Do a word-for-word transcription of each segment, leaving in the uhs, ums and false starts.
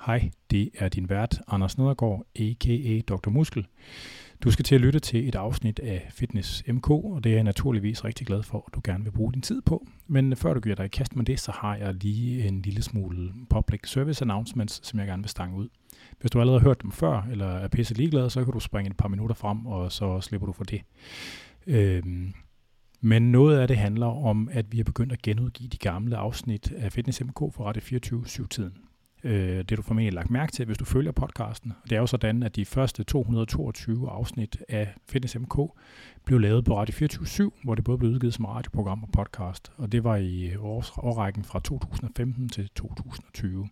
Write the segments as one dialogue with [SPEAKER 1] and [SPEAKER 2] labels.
[SPEAKER 1] Hej, det er din vært, Anders Nedergaard, a k a. doktor Muskel. Du skal til at lytte til et afsnit af Fitness M K, og det er jeg naturligvis rigtig glad for, at du gerne vil bruge din tid på. Men før du giver dig i kast med det, så har jeg lige en lille smule public service announcements, som jeg gerne vil stange ud. Hvis du allerede har hørt dem før, eller er pisse ligeglad, så kan du springe et par minutter frem, og så slipper du for det. Øhm, men noget af det handler om, at vi er begyndt at genudgive de gamle afsnit af Fitness M K for Radio fireogtyve syv-tiden. Det er du formentlig lagt mærke til, hvis du følger podcasten. Det er jo sådan, at de første to hundrede og toogtyve afsnit af Fitness M K blev lavet på Radio fireogtyve syv, hvor det både blev udgivet som radioprogram og podcast. Og det var i års, årrækken fra to tusind og femten til to tusind og tyve.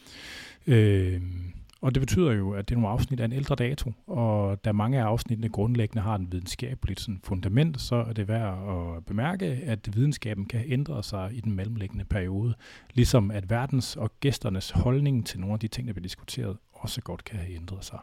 [SPEAKER 1] Øh, og det betyder jo, at det er nogle afsnit af en ældre dato, og da mange af afsnittene grundlæggende har en videnskabeligt sådan fundament, så er det værd at bemærke, at videnskaben kan ændre sig i den mellemliggende periode, ligesom at verdens og gæsternes holdning til nogle af de ting, der bliver diskuteret, også godt kan have ændret sig.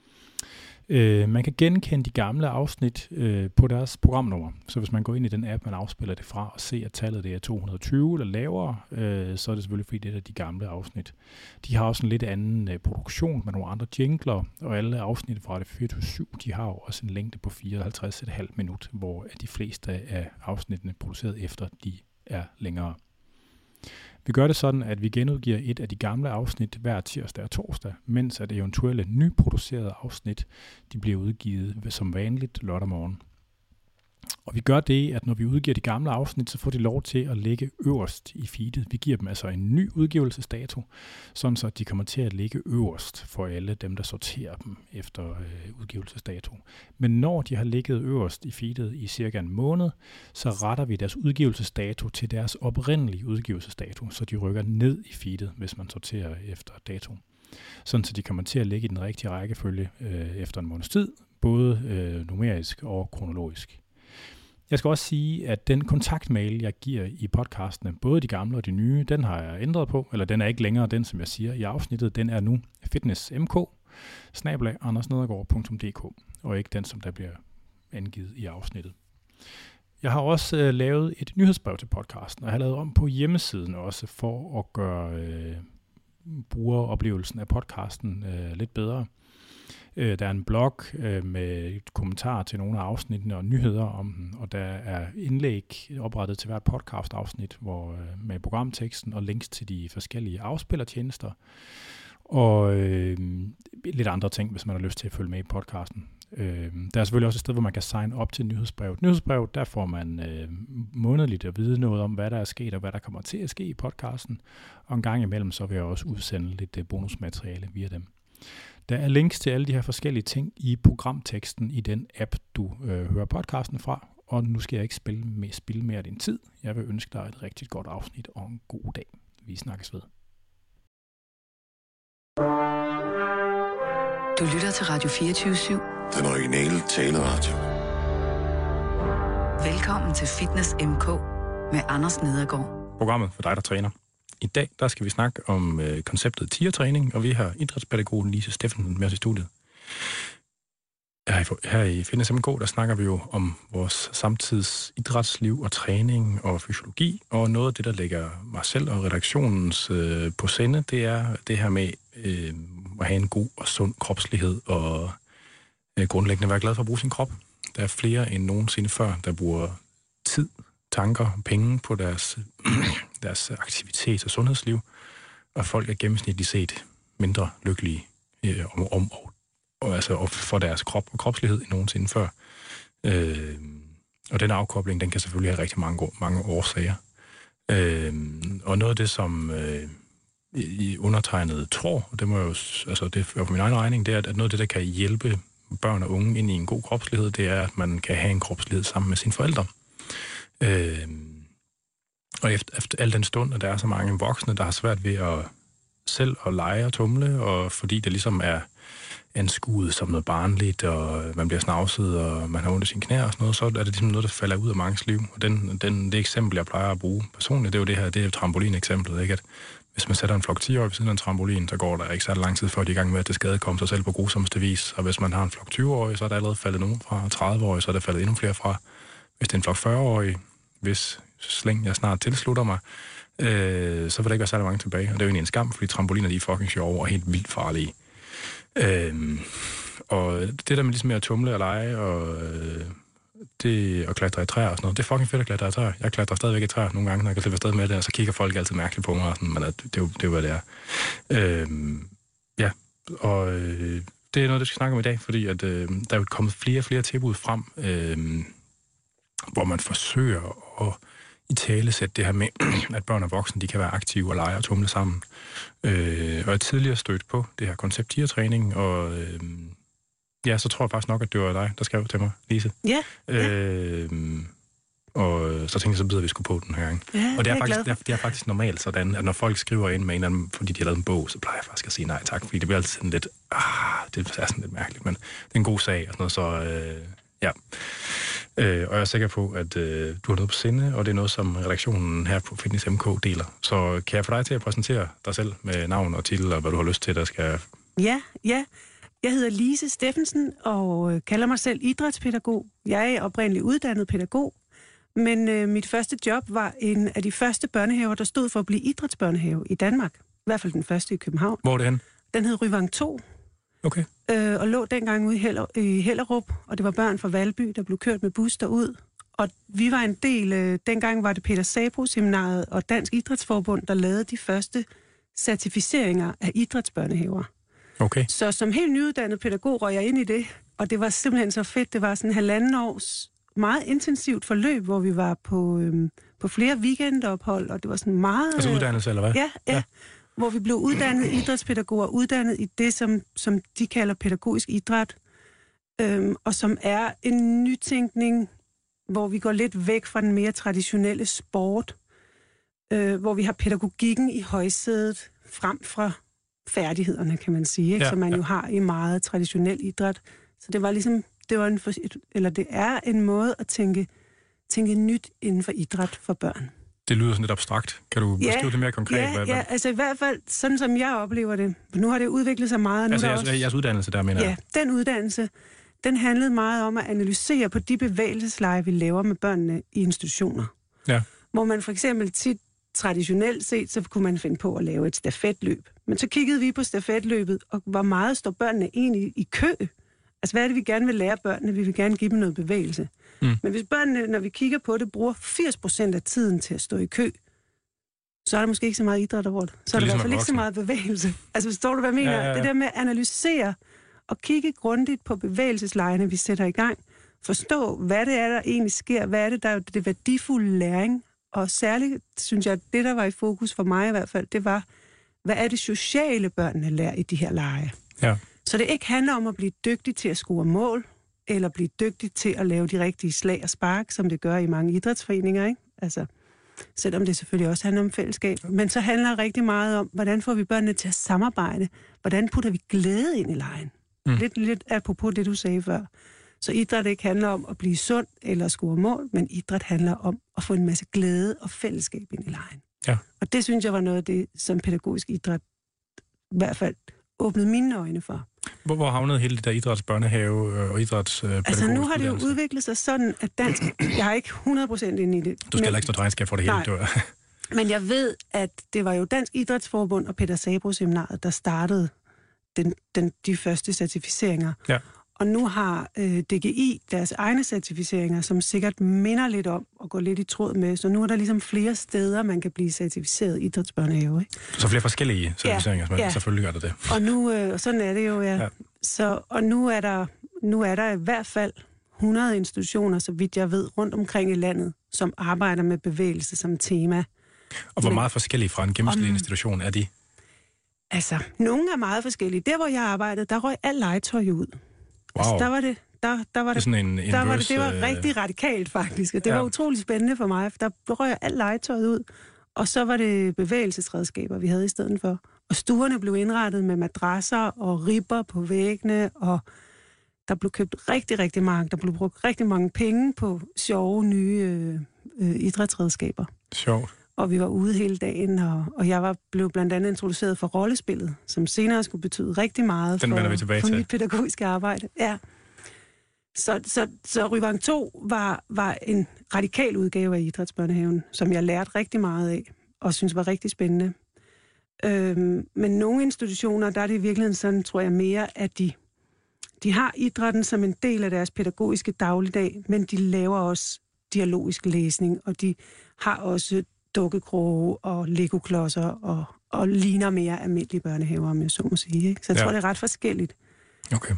[SPEAKER 1] Øh, man kan genkende de gamle afsnit øh, på deres programnummer, så hvis man går ind i den app, man afspiller det fra, og ser, at tallet det er to hundrede og tyve eller lavere, øh, så er det selvfølgelig fordi, det er de gamle afsnit. De har også en lidt anden øh, produktion med nogle andre jingler, og alle afsnit fra det fireogtyve syv, de har jo også en længde på fireoghalvtreds komma fem minut, hvor de fleste af afsnittene produceret efter, de er længere. Vi gør det sådan, at vi genudgiver et af de gamle afsnit hver tirsdag og torsdag, mens at eventuelle nyproducerede afsnit de bliver udgivet som vanligt lørdag morgen. Og vi gør det, at når vi udgiver de gamle afsnit, så får de lov til at ligge øverst i feedet. Vi giver dem altså en ny udgivelsesdato, sådan så de kommer til at ligge øverst for alle dem, der sorterer dem efter øh, udgivelsesdato. Men når de har ligget øverst i feedet i cirka en måned, så retter vi deres udgivelsesdato til deres oprindelige udgivelsesdato, så de rykker ned i feedet, hvis man sorterer efter dato. Sådan så de kommer til at ligge i den rigtige rækkefølge øh, efter en måneds tid, både øh, numerisk og kronologisk. Jeg skal også sige, at den kontaktmail, jeg giver i podcastene, både de gamle og de nye, den har jeg ændret på, eller den er ikke længere den, som jeg siger i afsnittet. Den er nu fitnessmk bindestreg andersnedergaard punktum d k, og ikke den, som der bliver angivet i afsnittet. Jeg har også øh, lavet et nyhedsbrev til podcasten, og jeg har lavet om på hjemmesiden også for at gøre øh, brugeroplevelsen af podcasten øh, lidt bedre. Der er en blog med et kommentar til nogle af afsnittene og nyheder om den, og der er indlæg oprettet til hvert podcast-afsnit hvor, med programteksten og links til de forskellige afspillertjenester, og øh, lidt andre ting, hvis man har lyst til at følge med i podcasten. Øh, der er selvfølgelig også et sted, hvor man kan signe op til nyhedsbrevet. Nyhedsbrevet, der får man øh, månedligt at vide noget om, hvad der er sket og hvad der kommer til at ske i podcasten, og en gang imellem så vil jeg også udsende lidt bonusmateriale via dem. Der er links til alle de her forskellige ting i programteksten i den app, du øh, hører podcasten fra. Og nu skal jeg ikke spille, med, spille mere af din tid. Jeg vil ønske dig et rigtig godt afsnit og en god dag. Vi snakkes ved.
[SPEAKER 2] Du lytter til Radio fireogtyve syv.
[SPEAKER 3] Den originale taleradio.
[SPEAKER 2] Velkommen til Fitness M K med Anders Nedergaard.
[SPEAKER 1] Programmet for dig, der træner. I dag der skal vi snakke om øh, konceptet tier-træning, og vi har idrætspædagogen Lise Steffensen med os i studiet. Her i, her i Fitness M K, der snakker vi jo om vores samtids idrætsliv og træning og fysiologi, og noget af det, der ligger mig selv og redaktionens øh, på sinde, det er det her med øh, at have en god og sund kropslighed og øh, grundlæggende være glad for at bruge sin krop. Der er flere end nogensinde før, der bruger tid, tanker, penge på deres, deres aktivitet og sundhedsliv, og folk er gennemsnitligt set mindre lykkelige øh, om, om og, og, altså for deres krop og kropslighed end nogensinde før. Øh, og den afkobling, den kan selvfølgelig have rigtig mange, mange årsager. Øh, og noget af det, som øh, i undertegnet tror, og det må jo, altså det er for min egen regning, det er, at noget af det, der kan hjælpe børn og unge ind i en god kropslighed, det er, at man kan have en kropslighed sammen med sine forældre. Øh, og efter, efter al den stund, at der er så mange voksne, der har svært ved at selv at lege og tumle, og fordi det ligesom er anskuet som noget barnligt, og man bliver snavset, og man har ondt i sine knæ og sådan noget, så er det ligesom noget, der falder ud af manges liv. Og den, den, det eksempel, jeg plejer at bruge personligt, det er jo det her, det er trampolin-eksemplet, ikke? At hvis man sætter en flok ti-årige ved siden af en trampolin, så går der ikke så lang tid før de er i gang med at det skade komme sig selv på grusomste vis. Og hvis man har en flok tyve-årige, så er der allerede faldet nogen fra, tredive-årige, så er der faldet endnu flere fra. Hvis det er en flok fyrre-årige, hvis slæng jeg snart tilslutter mig, øh, så vil der ikke være særlig mange tilbage. Og det er jo egentlig en skam, fordi trampoliner, de er fucking sjove og helt vildt farlige. Øh, og det der med ligesom med at tumle og lege og, øh, det, og klatre i træer og sådan noget, det er fucking fedt at klatre i træer. Jeg klatrer stadigvæk i træer nogle gange, når jeg kan slippe afsted med det, og så kigger folk altid mærkeligt på mig, og sådan, men det, det, er jo, det er jo, hvad det er. Øh, ja, og øh, det er noget, det skal snakke om i dag, fordi at, øh, der er jo kommet flere og flere tilbud frem, øh, hvor man forsøger at i tale sætte det her med, at børn og voksne, de kan være aktive og lege og tumle sammen. Øh, og jeg tidligere stødt på det her koncept tier-træning, og øh, ja, så tror jeg faktisk nok, at det var dig, der skrev til mig, Lise.
[SPEAKER 4] Ja.
[SPEAKER 1] Øh, og så tænkte jeg, så bider vi sgu på den her gang.
[SPEAKER 4] Ja,
[SPEAKER 1] og det er,
[SPEAKER 4] er
[SPEAKER 1] faktisk, det, er, det er faktisk normalt sådan, at når folk skriver ind med en eller anden, fordi de har lavet en bog, så plejer jeg faktisk at sige nej tak, fordi det bliver altid sådan lidt, ah, det er sådan lidt mærkeligt, men det er en god sag og sådan noget, så øh, ja. Øh, og jeg er sikker på, at øh, du har noget på sinde, og det er noget, som redaktionen her på Fitness M K deler. Så kan jeg få dig til at præsentere dig selv med navn og titel, og hvad du har lyst til, der skal...
[SPEAKER 4] Ja, ja. Jeg hedder Lise Steffensen, og kalder mig selv idrætspædagog. Jeg er oprindeligt uddannet pædagog, men øh, mit første job var en af de første børnehaver, der stod for at blive idrætsbørnehave i Danmark. I hvert fald den første i København.
[SPEAKER 1] Hvor er det henne?
[SPEAKER 4] Den hed Ryvang to.
[SPEAKER 1] Okay.
[SPEAKER 4] Øh, og lå dengang ude i, Heller, i Hellerup, og det var børn fra Valby, der blev kørt med bus derud. Og vi var en del, øh, dengang var det Peter Sabro-seminaret og Dansk Idrætsforbund, der lavede de første certificeringer af idrætsbørnehaver.
[SPEAKER 1] Okay.
[SPEAKER 4] Så som helt nyuddannet pædagog røg jeg ind i det, og det var simpelthen så fedt. Det var sådan en halvanden års meget intensivt forløb, hvor vi var på, øhm, på flere weekendophold, og det var sådan meget...
[SPEAKER 1] Altså uddannelse, eller hvad?
[SPEAKER 4] Ja, ja, ja. Hvor vi blev uddannet idrætspædagoger, uddannet i det, som, som de kalder pædagogisk idræt, øhm, og som er en nytænkning, hvor vi går lidt væk fra den mere traditionelle sport, øh, hvor vi har pædagogikken i højsædet frem fra færdighederne, kan man sige, ikke?
[SPEAKER 1] Ja,
[SPEAKER 4] Som man
[SPEAKER 1] ja.
[SPEAKER 4] jo har i meget traditionel idræt. Så det var ligesom, det var en, eller det er en måde at tænke, tænke nyt inden for idræt for børn.
[SPEAKER 1] Det lyder sådan lidt abstrakt. Kan du
[SPEAKER 4] Ja,
[SPEAKER 1] beskrive det mere konkret?
[SPEAKER 4] Ja,
[SPEAKER 1] hvad,
[SPEAKER 4] ja, altså i hvert fald, sådan som jeg oplever det. Nu har det udviklet sig meget. Nu
[SPEAKER 1] altså
[SPEAKER 4] der
[SPEAKER 1] jeres,
[SPEAKER 4] også,
[SPEAKER 1] jeres uddannelse der, mener
[SPEAKER 4] ja,
[SPEAKER 1] jeg.
[SPEAKER 4] den uddannelse, den handlede meget om at analysere på de bevægelsesleje, vi laver med børnene i institutioner.
[SPEAKER 1] Ja.
[SPEAKER 4] Hvor man for eksempel tit, traditionelt set, så kunne man finde på at lave et stafetløb. Men så kiggede vi på stafetløbet, og hvor meget står børnene egentlig i kø? Altså, hvad er det, vi gerne vil lære børnene? Vi vil gerne give dem noget bevægelse. Mm. Men hvis børnene, når vi kigger på det, bruger firs procent af tiden til at stå i kø, så er der måske ikke så meget idræt over det. Så er der i hvert fald ikke så meget bevægelse. Altså, forstår du, hvad jeg mener? Ja, ja, ja. Det der med at analysere og kigge grundigt på bevægelseslejene, vi sætter i gang. Forstå, hvad det er, der egentlig sker. Hvad er det, der er det værdifulde læring? Og særligt, synes jeg, at det, der var i fokus for mig i hvert fald, det var, hvad er det sociale, børnene lærer i de her lege?
[SPEAKER 1] Ja.
[SPEAKER 4] Så det ikke handler om at blive dygtig til at score mål, eller blive dygtig til at lave de rigtige slag og spark, som det gør i mange idrætsforeninger, ikke? Altså, selvom det selvfølgelig også handler om fællesskab. Men så handler det rigtig meget om, hvordan får vi børnene til at samarbejde? Hvordan putter vi glæde ind i legen? Mm. Lidt, lidt apropos det, du sagde før. Så idræt ikke handler om at blive sund eller score mål, men idræt handler om at få en masse glæde og fællesskab ind i legen.
[SPEAKER 1] Ja.
[SPEAKER 4] Og det synes jeg var noget af det, som pædagogisk idræt i hvert fald åbnede mine øjne for.
[SPEAKER 1] Hvor, hvor havnede hele det der idrætsbørnehave og idrætspædagogisk
[SPEAKER 4] Altså nu har det jo
[SPEAKER 1] uddannelse?
[SPEAKER 4] udviklet sig sådan, at dansk... Jeg er ikke hundrede procent inde i det.
[SPEAKER 1] Du skal heller ikke stå regnskab for det hele.
[SPEAKER 4] Nej.
[SPEAKER 1] Det var...
[SPEAKER 4] Men jeg ved, at det var jo Dansk Idrætsforbund og Peter Sabro-seminaret, der startede den, den, de første certificeringer.
[SPEAKER 1] Ja.
[SPEAKER 4] Og nu har øh, D G I deres egne certificeringer, som sikkert minder lidt om at gå lidt i tråd med. Så nu er der ligesom flere steder, man kan blive certificeret idrætsbørnehave. Ikke?
[SPEAKER 1] Så flere forskellige certificeringer, ja, ja. Selvfølgelig gør det det.
[SPEAKER 4] Og nu, øh, og sådan er det jo, ja. ja. Så, og nu er, der, nu er der i hvert fald hundrede institutioner, så vidt jeg ved, rundt omkring i landet, som arbejder med bevægelse som tema.
[SPEAKER 1] Og hvor meget forskellige fra en gennemsnitlig
[SPEAKER 4] om,
[SPEAKER 1] institution er de?
[SPEAKER 4] Altså, nogle er meget forskellige. Der, hvor jeg arbejdede, der røg alt legetøj ud.
[SPEAKER 1] Wow.
[SPEAKER 4] Altså, der var det, der, der var det,
[SPEAKER 1] det, en, en
[SPEAKER 4] der
[SPEAKER 1] verse,
[SPEAKER 4] var det, det var
[SPEAKER 1] øh...
[SPEAKER 4] rigtig radikalt faktisk, og det
[SPEAKER 1] ja.
[SPEAKER 4] var utrolig spændende for mig, for der røg alt legetøjet ud, og så var det bevægelsesredskaber, vi havde i stedet for. Og stuerne blev indrettet med madrasser og ribber på væggene, og der blev købt rigtig, rigtig mange, der blev brugt rigtig mange penge på sjove, nye øh, øh, idrætsredskaber.
[SPEAKER 1] Sjovt.
[SPEAKER 4] Og vi var ude hele dagen, og, og jeg var, blev blandt andet introduceret for rollespillet, som senere skulle betyde rigtig meget
[SPEAKER 1] Den
[SPEAKER 4] for,
[SPEAKER 1] vi tilbage
[SPEAKER 4] for
[SPEAKER 1] til.
[SPEAKER 4] mit pædagogiske arbejde. Ja. Så, så, så Ryvang to var, var en radikal udgave af idrætsbørnehaven, som jeg lærte rigtig meget af. og synes var rigtig spændende. Øhm, men nogle institutioner, der er det i virkeligheden sådan, tror jeg mere, at de, de har idrætten som en del af deres pædagogiske dagligdag, men de laver også dialogisk læsning, og de har også dukkekroge og legoklodser og, og ligner mere almindelige børnehaver, om jeg så må sige. Ikke? Så jeg ja. tror, det er ret forskelligt.
[SPEAKER 1] Okay.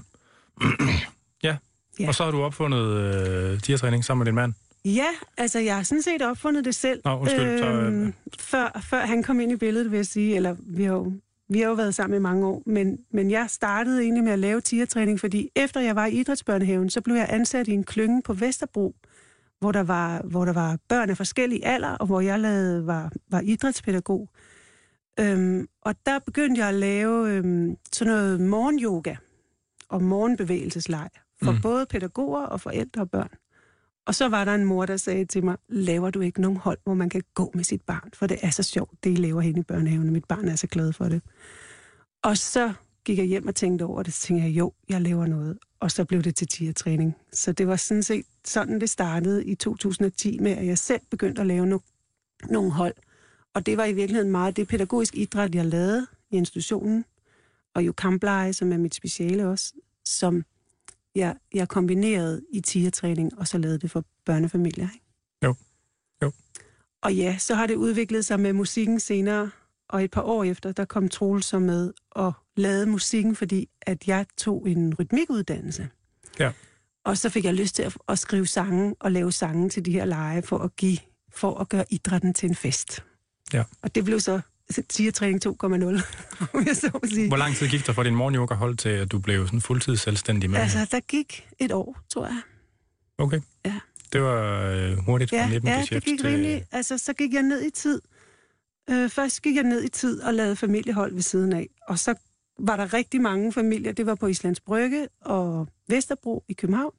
[SPEAKER 1] ja. ja, og så har du opfundet øh, tigertræning sammen med din mand?
[SPEAKER 4] Ja, altså jeg har sådan set opfundet det selv,
[SPEAKER 1] Nå, undskyld, så,
[SPEAKER 4] øhm, før, før han kom ind i billedet, vil jeg sige, eller vi har jo, vi har jo været sammen i mange år, men, men jeg startede egentlig med at lave tigertræning, fordi efter jeg var i idrætsbørnehaven, så blev jeg ansat i en klynge på Vesterbro, hvor der var, hvor der var børn af forskellige alder, og hvor jeg lavede, var, var idrætspædagog. Øhm, og der begyndte jeg at lave øhm, sådan noget morgenyoga og morgenbevægelseslej for mm. både pædagoger og forældre og børn. Og så var der en mor, der sagde til mig, laver du ikke nogen hold, hvor man kan gå med sit barn? For det er så sjovt, det I laver hen i børnehaven, og mit barn er så glad for det. Og så gik jeg hjem og tænkte over det, så tænkte jeg, jo, jeg laver noget. Og så blev det til tigertræning. Så det var sådan set sådan, det startede i to tusind og ti med, at jeg selv begyndte at lave no- nogle hold. Og det var i virkeligheden meget det pædagogisk idræt, jeg lavede i institutionen, og jo kampleje, som er mit speciale også, som jeg, jeg kombinerede i tigertræning, og så lavede det for børnefamilier. Ikke?
[SPEAKER 1] Jo, jo.
[SPEAKER 4] Og ja, så har det udviklet sig med musikken senere, og et par år efter, der kom Troels så med og lavede musikken, fordi at jeg tog en rytmikuddannelse. Ja. Og så fik jeg lyst til at, at skrive sange og lave sange til de her lege for at give, for at gøre idrætten til en fest. Ja. Og det blev så tigertræning to komma nul, om jeg så må sige.
[SPEAKER 1] Hvor lang tid gik der fra din morgenyoga-hold til, at du blev sådan fuldtids selvstændig med?
[SPEAKER 4] Altså, der gik et år, tror jeg.
[SPEAKER 1] Okay.
[SPEAKER 4] Ja.
[SPEAKER 1] Det var øh, hurtigt fra
[SPEAKER 4] ja,
[SPEAKER 1] nitten
[SPEAKER 4] ja,
[SPEAKER 1] til
[SPEAKER 4] det gik rimelig. Altså, så gik jeg ned i tid. Øh, først gik jeg ned i tid og lavede familiehold ved siden af. Og så var der rigtig mange familier. Det var på Islands Brygge og Vesterbro i København.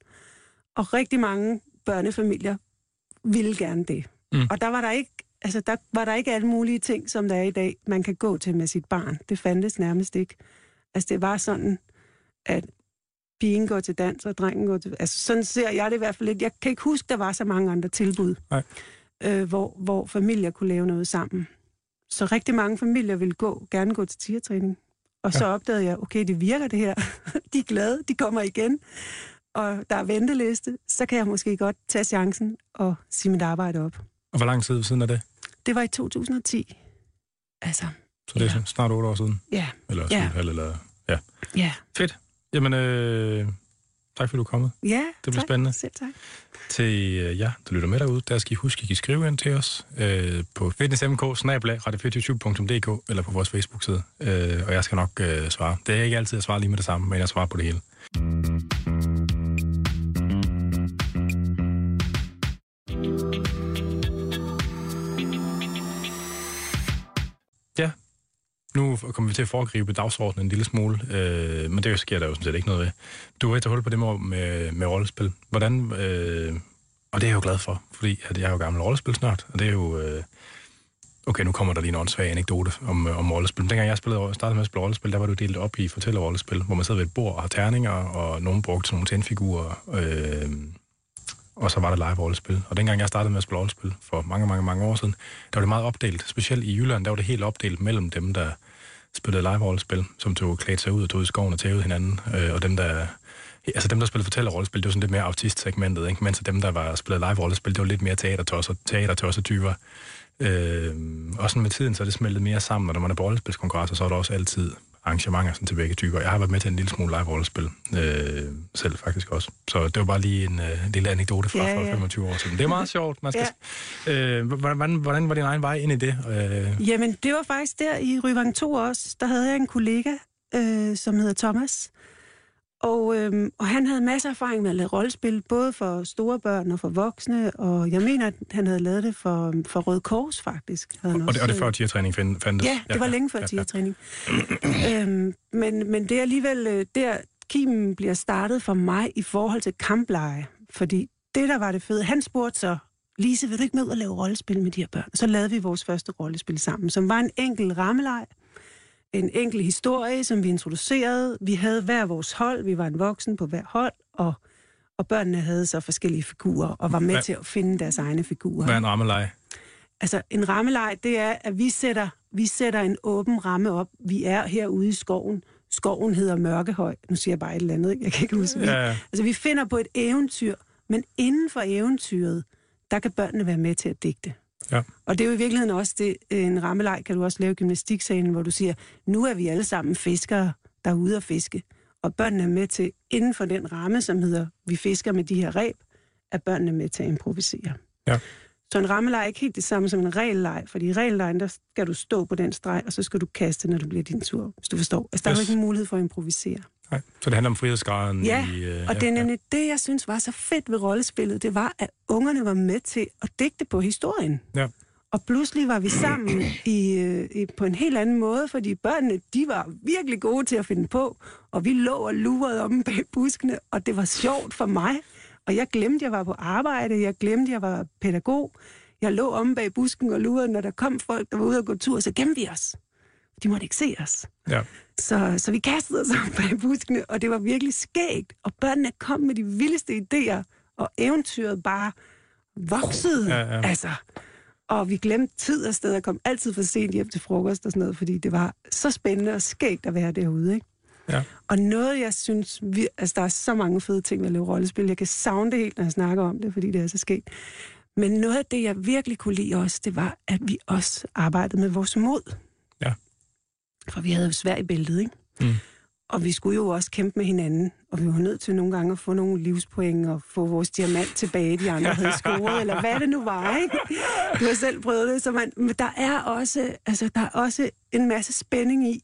[SPEAKER 4] Og rigtig mange børnefamilier ville gerne det. Mm. Og der var der ikke Altså, der var der ikke alle mulige ting, som der er i dag, man kan gå til med sit barn. Det fandtes nærmest ikke. Altså, det var sådan, at pigen går til dans, og drengen går til... Altså, sådan ser jeg det i hvert fald lidt. Jeg kan ikke huske, der var så mange andre tilbud, øh, hvor, hvor familier kunne lave noget sammen. Så rigtig mange familier ville gå, gerne gå til tigertræning. Og så ja. opdagede jeg, okay, det virker det her. De er glade, de kommer igen. Og der er venteliste. Så kan jeg måske godt tage chancen og sige mit arbejde op.
[SPEAKER 1] Og hvor lang tid siden er det?
[SPEAKER 4] Det var i to tusind og ti. Altså,
[SPEAKER 1] så det er ja. snart otte år siden?
[SPEAKER 4] Ja.
[SPEAKER 1] Eller syv,
[SPEAKER 4] ja.
[SPEAKER 1] eller... Ja.
[SPEAKER 4] Ja.
[SPEAKER 1] Fedt. Jamen, øh, tak fordi du er kommet.
[SPEAKER 4] Ja,
[SPEAKER 1] det bliver
[SPEAKER 4] tak.
[SPEAKER 1] spændende.
[SPEAKER 4] Selv tak.
[SPEAKER 1] Til øh, jer, der lytter med derude, der skal I huske, at I kan skrive ind til os øh, på fitnessmk snabel-a radio to fire punktum d k eller på vores Facebook-side. Øh, og jeg skal nok øh, svare. Det er ikke altid at svare lige med det samme, men jeg svarer på det hele. Ja, nu kommer vi til at foregribe dagsordenen en lille smule, øh, men det sker der jo sådan set ikke noget ved. Du var til at holde på det med, med, med rollespil. Hvordan, øh, og det er jeg jo glad for, fordi at jeg er jo gammel rollespilsnørd, og det er jo... Øh, okay, nu kommer der lige en åndssvag anekdote om, om rollespil. Men dengang jeg spillede, startede med at spille rollespil, der var du delt op i fortællerrollespil, hvor man sidder ved et bord og har terninger, og nogen brugte sådan nogle tændfigurer, øh, og så var der live-rollespil. Og dengang jeg startede med at spille rollespil for mange, mange, mange år siden, der var det meget opdelt. Specielt i Jylland, der var det helt opdelt mellem dem, der spillede live-rollespil, som tog klædt sig ud og tog i skoven og tævede hinanden, øh, og dem, der... Altså dem, der spillede fortællerrollespil, det var sådan lidt mere autist-segmentet, ikke? Mens dem, der var spillet live-rollespil, det var lidt mere teatertosser, teatertosser-typer. Øh, og sådan med tiden, så er det smeltet mere sammen, og når man er på rollespilskongresser, så er der også altid arrangementer sådan til begge typer. Jeg har været med til en lille smule live-rollespil øh, selv faktisk også. Så det var bare lige en øh, lille anekdote fra, ja, ja. fra femogtyve år siden. Det er meget sjovt. Man skal, ja. øh, hvordan, hvordan var din egen vej ind i det? Øh?
[SPEAKER 4] Jamen, det var faktisk der i Ryvang to også. Der havde jeg en kollega, øh, som hedder Thomas. Og, øhm, og han havde masser af erfaring med at lave rollespil, både for store børn og for voksne, og jeg mener, at han havde lavet det for, for Røde Kors, faktisk.
[SPEAKER 1] Og, og, det, og det før tigertræning fandtes?
[SPEAKER 4] Ja, det var ja, længe før ja, tigertræning. Ja. øhm, men, men det er alligevel der, kimen bliver startet for mig i forhold til kampleje, fordi det, der var det fede, han spurgte så, Lise, vil du ikke med ud og lave rollespil med de her børn? Så lavede vi vores første rollespil sammen, som var en enkelt rammeleg, en enkelt historie, som vi introducerede. Vi havde hver vores hold, vi var en voksen på hver hold, og, og børnene havde så forskellige figurer, og var med Hva? til at finde deres egne figurer.
[SPEAKER 1] Hvad er en rammeleje?
[SPEAKER 4] Altså, en rammeleg, det er, at vi sætter, vi sætter en åben ramme op. Vi er herude i skoven. Skoven hedder Mørkehøj. Nu siger jeg bare et eller andet, ikke? Jeg kan ikke huske det.
[SPEAKER 1] Ja, ja.
[SPEAKER 4] Altså, vi finder på et eventyr, men inden for eventyret, der kan børnene være med til at digte.
[SPEAKER 1] Ja.
[SPEAKER 4] Og det er jo i virkeligheden også det, en rammeleg, kan du også lave i gymnastiksalen, hvor du siger, nu er vi alle sammen fiskere, der er ude at fiske. Og børnene er med til, inden for den ramme, som hedder, vi fisker med de her reb, er børnene med til at improvisere.
[SPEAKER 1] Ja.
[SPEAKER 4] Så en rammeleg er ikke helt det samme som en regelleg, fordi i regellejen, der skal du stå på den streg, og så skal du kaste, når det bliver din tur, hvis du forstår. Altså, der yes. er jo ikke en mulighed for at improvisere.
[SPEAKER 1] Nej, så det handler om frihedsgraden.
[SPEAKER 4] Ja,
[SPEAKER 1] i, øh,
[SPEAKER 4] og
[SPEAKER 1] ja,
[SPEAKER 4] det er nemlig
[SPEAKER 1] ja.
[SPEAKER 4] det, jeg synes var så fedt ved rollespillet, det var, at ungerne var med til at digte på historien.
[SPEAKER 1] Ja.
[SPEAKER 4] Og pludselig var vi sammen i, i, på en helt anden måde, fordi børnene, de var virkelig gode til at finde på, og vi lå og lurede om bag buskene, og det var sjovt for mig. Og jeg glemte, jeg var på arbejde, jeg glemte, jeg var pædagog. Jeg lå om bag busken og lurede, når der kom folk, der var ude og gå tur, så gemte vi os. De måtte ikke se os.
[SPEAKER 1] Ja.
[SPEAKER 4] Så, så vi kastede os om bag buskene, og det var virkelig skægt. Og børnene kom med de vildeste idéer, og eventyret bare voksede. Ja, ja. Altså, og vi glemte tid og sted, og kom altid for sent hjem til frokost og sådan noget, fordi det var så spændende og skægt at være derude, ikke?
[SPEAKER 1] Ja.
[SPEAKER 4] Og noget, jeg synes, vi, altså der er så mange fede ting ved at lave rollespil. Jeg kan savne det helt, når jeg snakker om det, fordi det er så skægt. Men noget af det, jeg virkelig kunne lide også, det var, at vi også arbejdede med vores mod.
[SPEAKER 1] Ja.
[SPEAKER 4] For vi havde jo svært i bæltet, ikke?
[SPEAKER 1] Mm.
[SPEAKER 4] Og vi skulle jo også kæmpe med hinanden, og vi var nødt til nogle gange at få nogle livspoint og få vores diamant tilbage, de andre havde scoret, eller hvad det nu var, ikke? Du har selv prøvet det, så man, men der er også, altså, der er også en masse spænding i,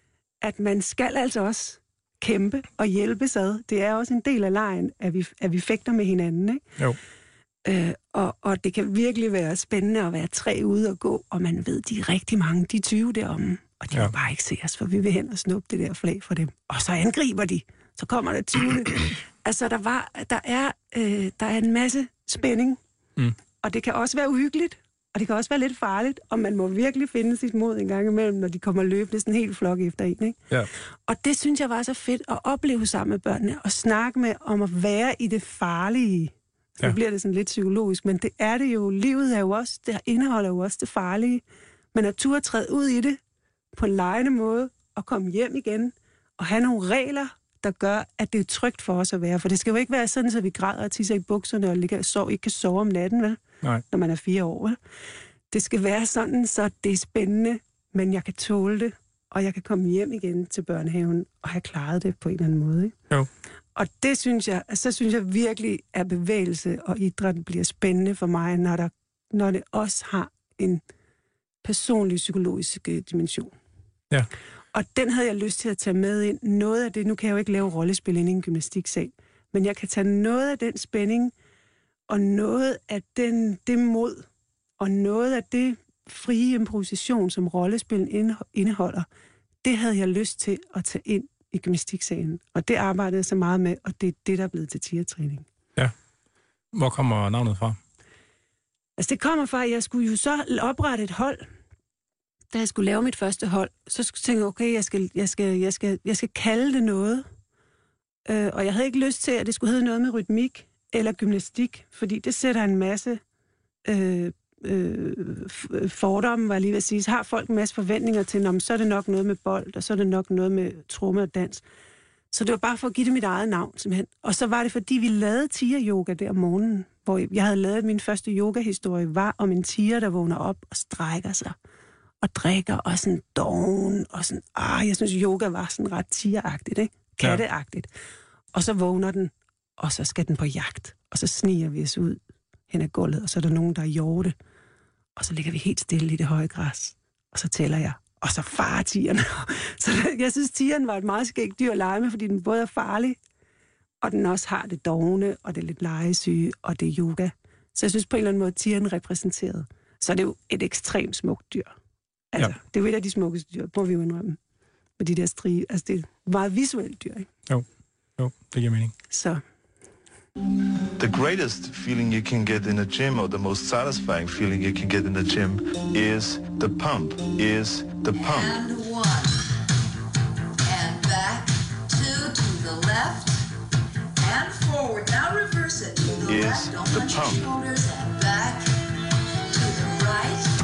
[SPEAKER 4] at man skal altså også kæmpe og hjælpes ad. Det er også en del af lejen, at vi, at vi fægter med hinanden, ikke?
[SPEAKER 1] Jo.
[SPEAKER 4] Øh, og, og det kan virkelig være spændende at være tre ude og gå, og man ved, de er rigtig mange, de er tyve deromme, og de ja. vil bare ikke se os, for vi vil hen og snuppe det der flag for dem. Og så angriber de, så kommer der tyve. Altså, der, var, der, er, øh, der er en masse spænding, mm. og det kan også være uhyggeligt, og det kan også være lidt farligt, og man må virkelig finde sit mod en gang imellem, når de kommer løbende sådan en helt flok efter en, ikke?
[SPEAKER 1] Ja. Og
[SPEAKER 4] det synes jeg var så fedt at opleve sammen med børnene, og snakke med om at være i det farlige. Så ja. bliver det sådan lidt psykologisk, men det er det jo. Livet er jo også, det indeholder jo også det farlige. Men at turde træde ud i det på en legende måde, og komme hjem igen, og have nogle regler, der gør, at det er trygt for os at være. For det skal jo ikke være sådan, at vi græder og tisser i bukserne, og ligger og sov, ikke kan sove om natten, vel?
[SPEAKER 1] Nej.
[SPEAKER 4] Når man er fire år. Vel? Det skal være sådan, så det er spændende, men jeg kan tåle det, og jeg kan komme hjem igen til børnehaven, og have klaret det på en eller anden måde. Ikke?
[SPEAKER 1] Jo.
[SPEAKER 4] Og det synes jeg, så synes jeg virkelig, at bevægelse og idræt bliver spændende for mig, når, der, når det også har en personlig psykologisk dimension.
[SPEAKER 1] Ja.
[SPEAKER 4] Og den havde jeg lyst til at tage med ind. Noget af det, nu kan jeg jo ikke lave rollespil inde i en gymnastiksal, men jeg kan tage noget af den spænding, og noget af den, det mod, og noget af det frie improvisation, som rollespil indeholder, det havde jeg lyst til at tage ind i gymnastiksalen. Og det arbejdede jeg så meget med, og det er det, der er blevet til tigertræning.
[SPEAKER 1] Ja. Hvor kommer navnet fra?
[SPEAKER 4] Altså, det kommer fra, at jeg skulle jo så oprette et hold. Da jeg skulle lave mit første hold, så skulle jeg tænke, okay, jeg skal, jeg skal, jeg skal, jeg skal kalde det noget. Øh, og jeg havde ikke lyst til, at det skulle hedde noget med rytmik eller gymnastik, fordi det sætter en masse øh, øh, fordomme, var jeg lige ved at sige. Så har folk en masse forventninger til, om så er det nok noget med bold, og så er det nok noget med tromme og dans. Så det var bare for at give det mit eget navn, simpelthen. Og så var det, fordi vi lavede tiger-yoga der om morgenen, hvor jeg havde lavet min første yoga-historie, var om en tiger, der vågner op og strækker sig, og drikker, og sådan doven, og sådan, ah, jeg synes, yoga var sådan ret tigeragtigt, ikke? Katteagtigt. Ja. Og så vågner den, og så skal den på jagt, og så sniger vi os ud hen ad gulvet, og så er der nogen, der er hjorte, og så ligger vi helt stille i det høje græs, og så tæller jeg, og så farer tigeren. Så jeg synes, tigeren var et meget skægt dyr at lege med, fordi den både er farlig, og den også har det dovne, og det er lidt legesyge, og det er yoga. Så jeg synes på en eller anden måde, tigeren repræsenteret. Så er det jo et ekstremt smukt dyr. Altså, ja. Det er jo et af de smukkeste dyr, må vi jo indrømme. Med de der strie. Altså, det er et meget visuelt dyr, ikke?
[SPEAKER 1] Jo, jo, det giver mening.
[SPEAKER 4] Så.
[SPEAKER 3] The greatest feeling you can get in a gym, or the most satisfying feeling you can get in a gym, is the pump, is the pump.
[SPEAKER 5] And one, and back, two to the left, and forward. Now reverse it to the
[SPEAKER 3] Is
[SPEAKER 5] left, don't
[SPEAKER 3] the
[SPEAKER 5] touch your
[SPEAKER 3] pump.
[SPEAKER 5] shoulders, and back, to the right,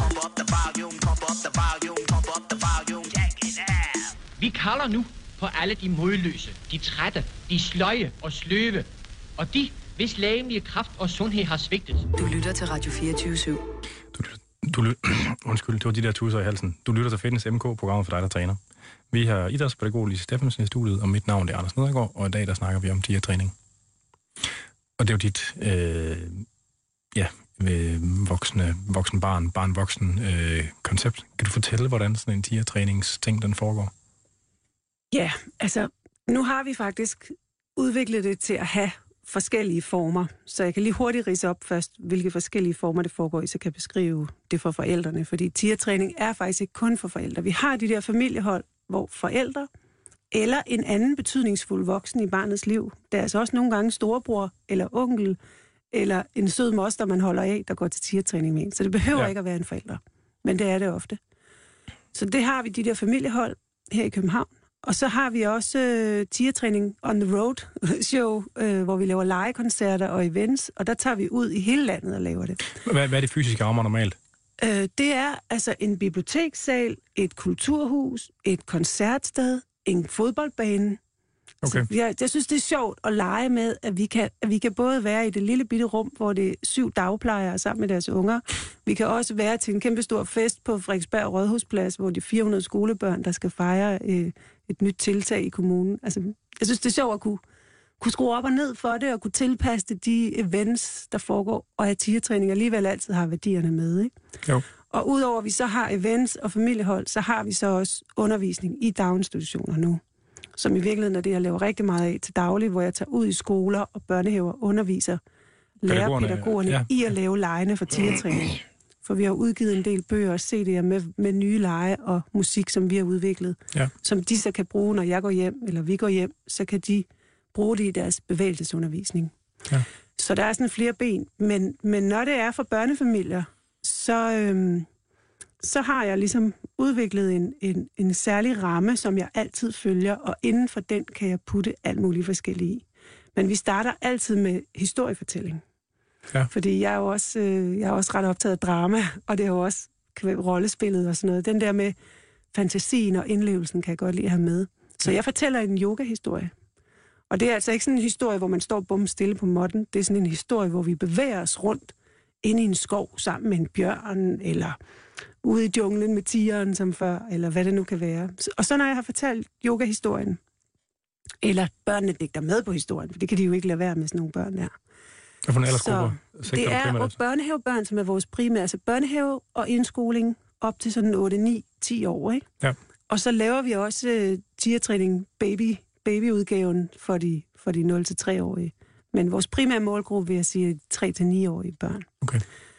[SPEAKER 6] kalder nu på alle de modløse, de trætte, de sløje og sløve, og de, hvis lægelige kraft og sundhed har svigtet.
[SPEAKER 2] Du lytter til Radio fireogtyve syv.
[SPEAKER 1] Du, du, du, undskyld, det var de der tusser i halsen. Du lytter til Fitness M K, programmet for dig, der træner. Vi har idrætspædagog Lise Steffensen i studiet, og mit navn er Anders Nedergaard, og i dag der snakker vi om tiertræning. Og det er jo dit øh, ja, øh, voksne, voksen barn, barn-voksen øh, koncept. Kan du fortælle, hvordan sådan en tiertræningsting den foregår?
[SPEAKER 4] Ja, altså nu har vi faktisk udviklet det til at have forskellige former. Så jeg kan lige hurtigt ridse op først, hvilke forskellige former det foregår i, så kan jeg beskrive det for forældrene. Fordi tiertræning er faktisk ikke kun for forældre. Vi har de der familiehold, hvor forældre eller en anden betydningsfuld voksen i barnets liv, der er altså også nogle gange storebror eller onkel, eller en sød moster, man holder af, der går til tiertræning med en. Så det behøver ja. ikke at være en forælder. Men det er det ofte. Så det har vi de der familiehold her i København. Og så har vi også øh, tiertræning on the road show, øh, hvor vi laver legekoncerter og events, og der tager vi ud i hele landet og laver det.
[SPEAKER 1] Hvad, hvad er det fysiske rammer normalt?
[SPEAKER 4] Øh, det er altså en bibliotekssal, et kulturhus, et koncertsted, en fodboldbane.
[SPEAKER 1] Okay.
[SPEAKER 4] Så jeg, jeg synes, det er sjovt at lege med, at vi, kan, at vi kan både være i det lille bitte rum, hvor det er syv dagplejere sammen med deres unger. Vi kan også være til en kæmpe stor fest på Frederiksberg Rådhusplads, hvor de fire hundrede skolebørn, der skal fejre øh, et nyt tiltag i kommunen. Altså, jeg synes, det er sjovt at kunne, kunne skrue op og ned for det, og kunne tilpasse det de events, der foregår, og at tiertræning alligevel altid har værdierne med. Ikke?
[SPEAKER 1] Jo.
[SPEAKER 4] Og udover at vi så har events og familiehold, så har vi så også undervisning i daginstitutioner nu, som i virkeligheden er det, jeg laver rigtig meget af til daglig, hvor jeg tager ud i skoler og børnehaver og underviser lærerpædagogerne ja. i at lave legene for tiertræning. For vi har udgivet en del bøger og C D'er med, med nye lege og musik, som vi har udviklet, ja. som de så kan bruge, når jeg går hjem, eller vi går hjem, så kan de bruge det i deres bevægelsesundervisning. Ja. Så der er sådan flere ben. Men, men når det er for børnefamilier, så, øhm, så har jeg ligesom udviklet en, en, en særlig ramme, som jeg altid følger, og inden for den kan jeg putte alt muligt forskelligt i. Men vi starter altid med historiefortælling. Ja. Fordi jeg er jo også, øh, jeg er også ret optaget af drama, og det er jo også rollespillet og sådan noget. Den der med fantasien og indlevelsen kan jeg godt lide at have med. Så jeg fortæller en yoga-historie. Og det er altså ikke sådan en historie, hvor man står bum stille på måtten. Det er sådan en historie, hvor vi bevæger os rundt inde i en skov sammen med en bjørn, eller ude i junglen med tigeren som før, eller hvad det nu kan være. Og så når jeg har fortalt yoga-historien, eller børnene digter med på historien, for det kan de jo ikke lade være med sådan nogle børn der.
[SPEAKER 1] Hvad for en aldersgruppe?
[SPEAKER 4] Det er børnehavebørn, som er vores primære, altså børnehave og indskoling op til sådan otte, ni, ti år, ikke? Ja. Og så laver vi også uh, tiertræning baby, babyudgaven for de, for de nul til tre-årige. Men vores primære målgruppe, vil jeg sige, er tre til ni-årige børn. Okay.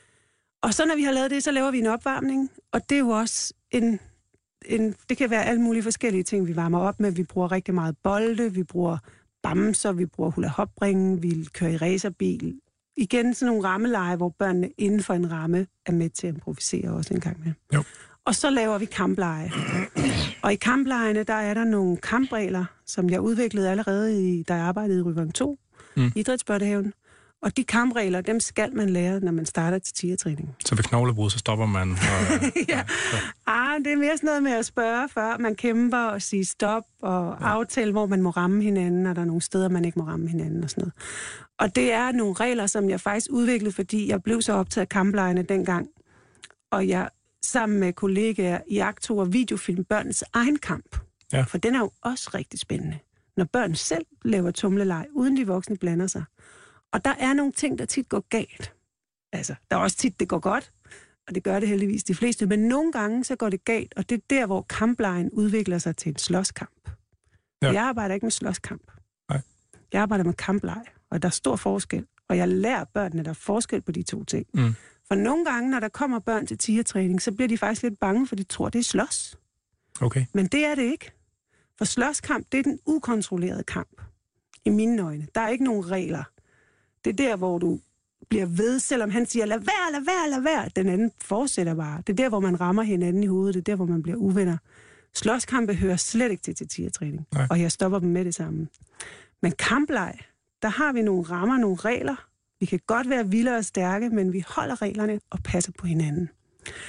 [SPEAKER 4] Og så når vi har lavet det, så laver vi en opvarmning, og det er jo også en, en... Det kan være alle mulige forskellige ting, vi varmer op med. Vi bruger rigtig meget bolde, vi bruger bamser, vi bruger hula-hop-ringen, vi kører i racerbil. Igen sådan nogle rammeleje, hvor børnene inden for en ramme er med til at improvisere også en gang med. Jo. Og så laver vi kampleje. Og i kamplejene, der er der nogle kampregler, som jeg udviklede allerede, i, da jeg arbejdede i Ryvang to, mm. idrætsbørnehaven. Og de kampregler, dem skal man lære, når man starter til tiertræning. Så
[SPEAKER 1] ved knoglebrud, så stopper man? Og,
[SPEAKER 4] ja. ja ah, det er mere sådan noget med at spørge, før man kæmper og sige stop, og ja. aftale, hvor man må ramme hinanden, og der er nogle steder, man ikke må ramme hinanden og sådan noget. Og det er nogle regler, som jeg faktisk udviklede, fordi jeg blev så optaget af kamplejene dengang. Og jeg sammen med kollegaer iagttog og videofilm børnens egen kamp. Ja. For den er jo også rigtig spændende. Når børn selv laver tumleleg, uden de voksne blander sig. Og der er nogle ting, der tit går galt. Altså, der er også tit, det går godt, og det gør det heldigvis de fleste, men nogle gange, så går det galt, og det er der, hvor kamplejen udvikler sig til en slåskamp. Ja. Jeg arbejder ikke med slåskamp. Nej. Jeg arbejder med kampleje, og der er stor forskel, og jeg lærer børnene, at der er forskel på de to ting. Mm. For nogle gange, når der kommer børn til tiertræning, så bliver de faktisk lidt bange, for de tror, det er slås. Okay. Men det er det ikke. For slåskamp, det er den ukontrollerede kamp. I mine øjne. Der er ikke nogen regler. Det er der, hvor du bliver ved, selvom han siger, lad være, lad være, lad være. Den anden fortsætter bare. Det er der, hvor man rammer hinanden i hovedet. Det er der, hvor man bliver uvenner. Slåskampe hører slet ikke til til tiertræning. Og jeg stopper dem med det samme. Men kampleg, der har vi nogle rammer, nogle regler. Vi kan godt være vilde og stærke, men vi holder reglerne og passer på hinanden.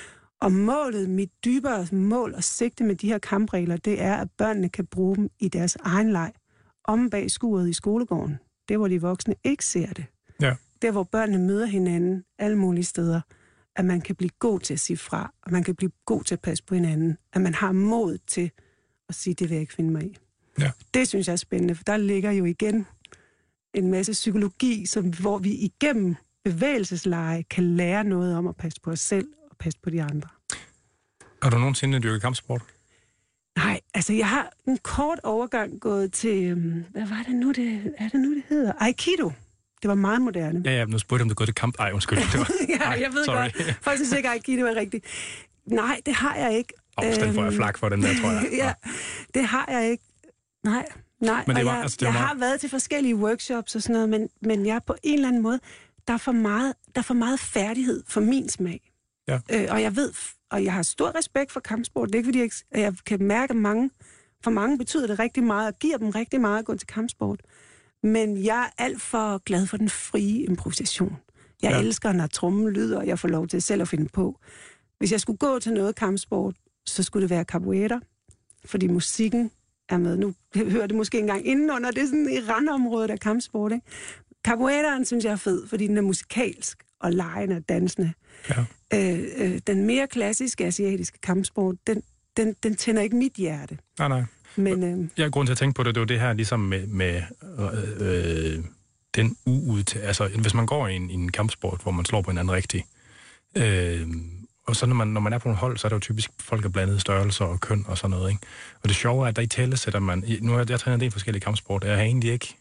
[SPEAKER 4] Og målet, mit dybere mål og sigte med de her kampregler, det er, at børnene kan bruge dem i deres egen leg. Om bag skuret i skolegården. Der, hvor de voksne ikke ser det.
[SPEAKER 1] Ja.
[SPEAKER 4] Der, hvor børnene møder hinanden alle mulige steder. At man kan blive god til at sige fra. Og man kan blive god til at passe på hinanden. At man har mod til at sige, det vil jeg ikke finde mig i.
[SPEAKER 1] Ja.
[SPEAKER 4] Det synes jeg er spændende, for der ligger jo igen en masse psykologi, som, hvor vi igennem bevægelsesleje kan lære noget om at passe på os selv og passe på de andre.
[SPEAKER 1] Har du nogensinde dyrket kampsport?
[SPEAKER 4] Nej, altså jeg har en kort overgang gået til, hvad var det nu, det, er det nu, det hedder? Aikido. Det var meget moderne.
[SPEAKER 1] Ja, ja, nu spurgte jeg, om du gået til kamp. Ej, undskyld. Det var...
[SPEAKER 4] ja,
[SPEAKER 1] Ej,
[SPEAKER 4] jeg ved
[SPEAKER 1] sorry.
[SPEAKER 4] godt. Folk synes ikke, at Aikido er rigtigt. Nej, det har jeg ikke.
[SPEAKER 1] Åh, oh, den får jeg flak for, den der, tror jeg.
[SPEAKER 4] ja, det har jeg ikke. Nej, nej.
[SPEAKER 1] Men det var,
[SPEAKER 4] jeg,
[SPEAKER 1] altså, det var
[SPEAKER 4] jeg
[SPEAKER 1] meget...
[SPEAKER 4] har været til forskellige workshops og sådan noget, men, men jeg på en eller anden måde, der er for meget, der er for meget færdighed for min smag.
[SPEAKER 1] Ja.
[SPEAKER 4] Øh, og jeg ved, og jeg har stor respekt for kampsport. Det er ikke, fordi jeg, jeg kan mærke, at mange, for mange betyder det rigtig meget, og giver dem rigtig meget at gå til kampsport. Men jeg er alt for glad for den frie improvisation. Jeg ja. elsker, når trommen lyder, og jeg får lov til selv at finde på. Hvis jeg skulle gå til noget kampsport, så skulle det være capoeira, fordi musikken er med. Nu hører det måske engang indenunder, det er sådan i randområdet af kampsport, ikke? Capoeiraen synes jeg er fed, fordi den er musikalsk og legende og dansende.
[SPEAKER 1] Ja.
[SPEAKER 4] Øh, øh, den mere klassiske asiatiske kampsport, den, den, den tænder ikke mit hjerte.
[SPEAKER 1] Nej, nej.
[SPEAKER 4] Men, øh,
[SPEAKER 1] jeg har grund til at tænke på det, det var det her ligesom med, med øh, øh, den uud, altså hvis man går i en, i en kampsport, hvor man slår på hinanden rigtigt, øh, og så når man, når man er på en hold, så er der jo typisk folk af blandede størrelser og køn og sådan noget, ikke? Og det sjove er, at der i tale sætter man, nu har jeg, jeg trænet en del forskellige kampsport, og jeg har egentlig ikke,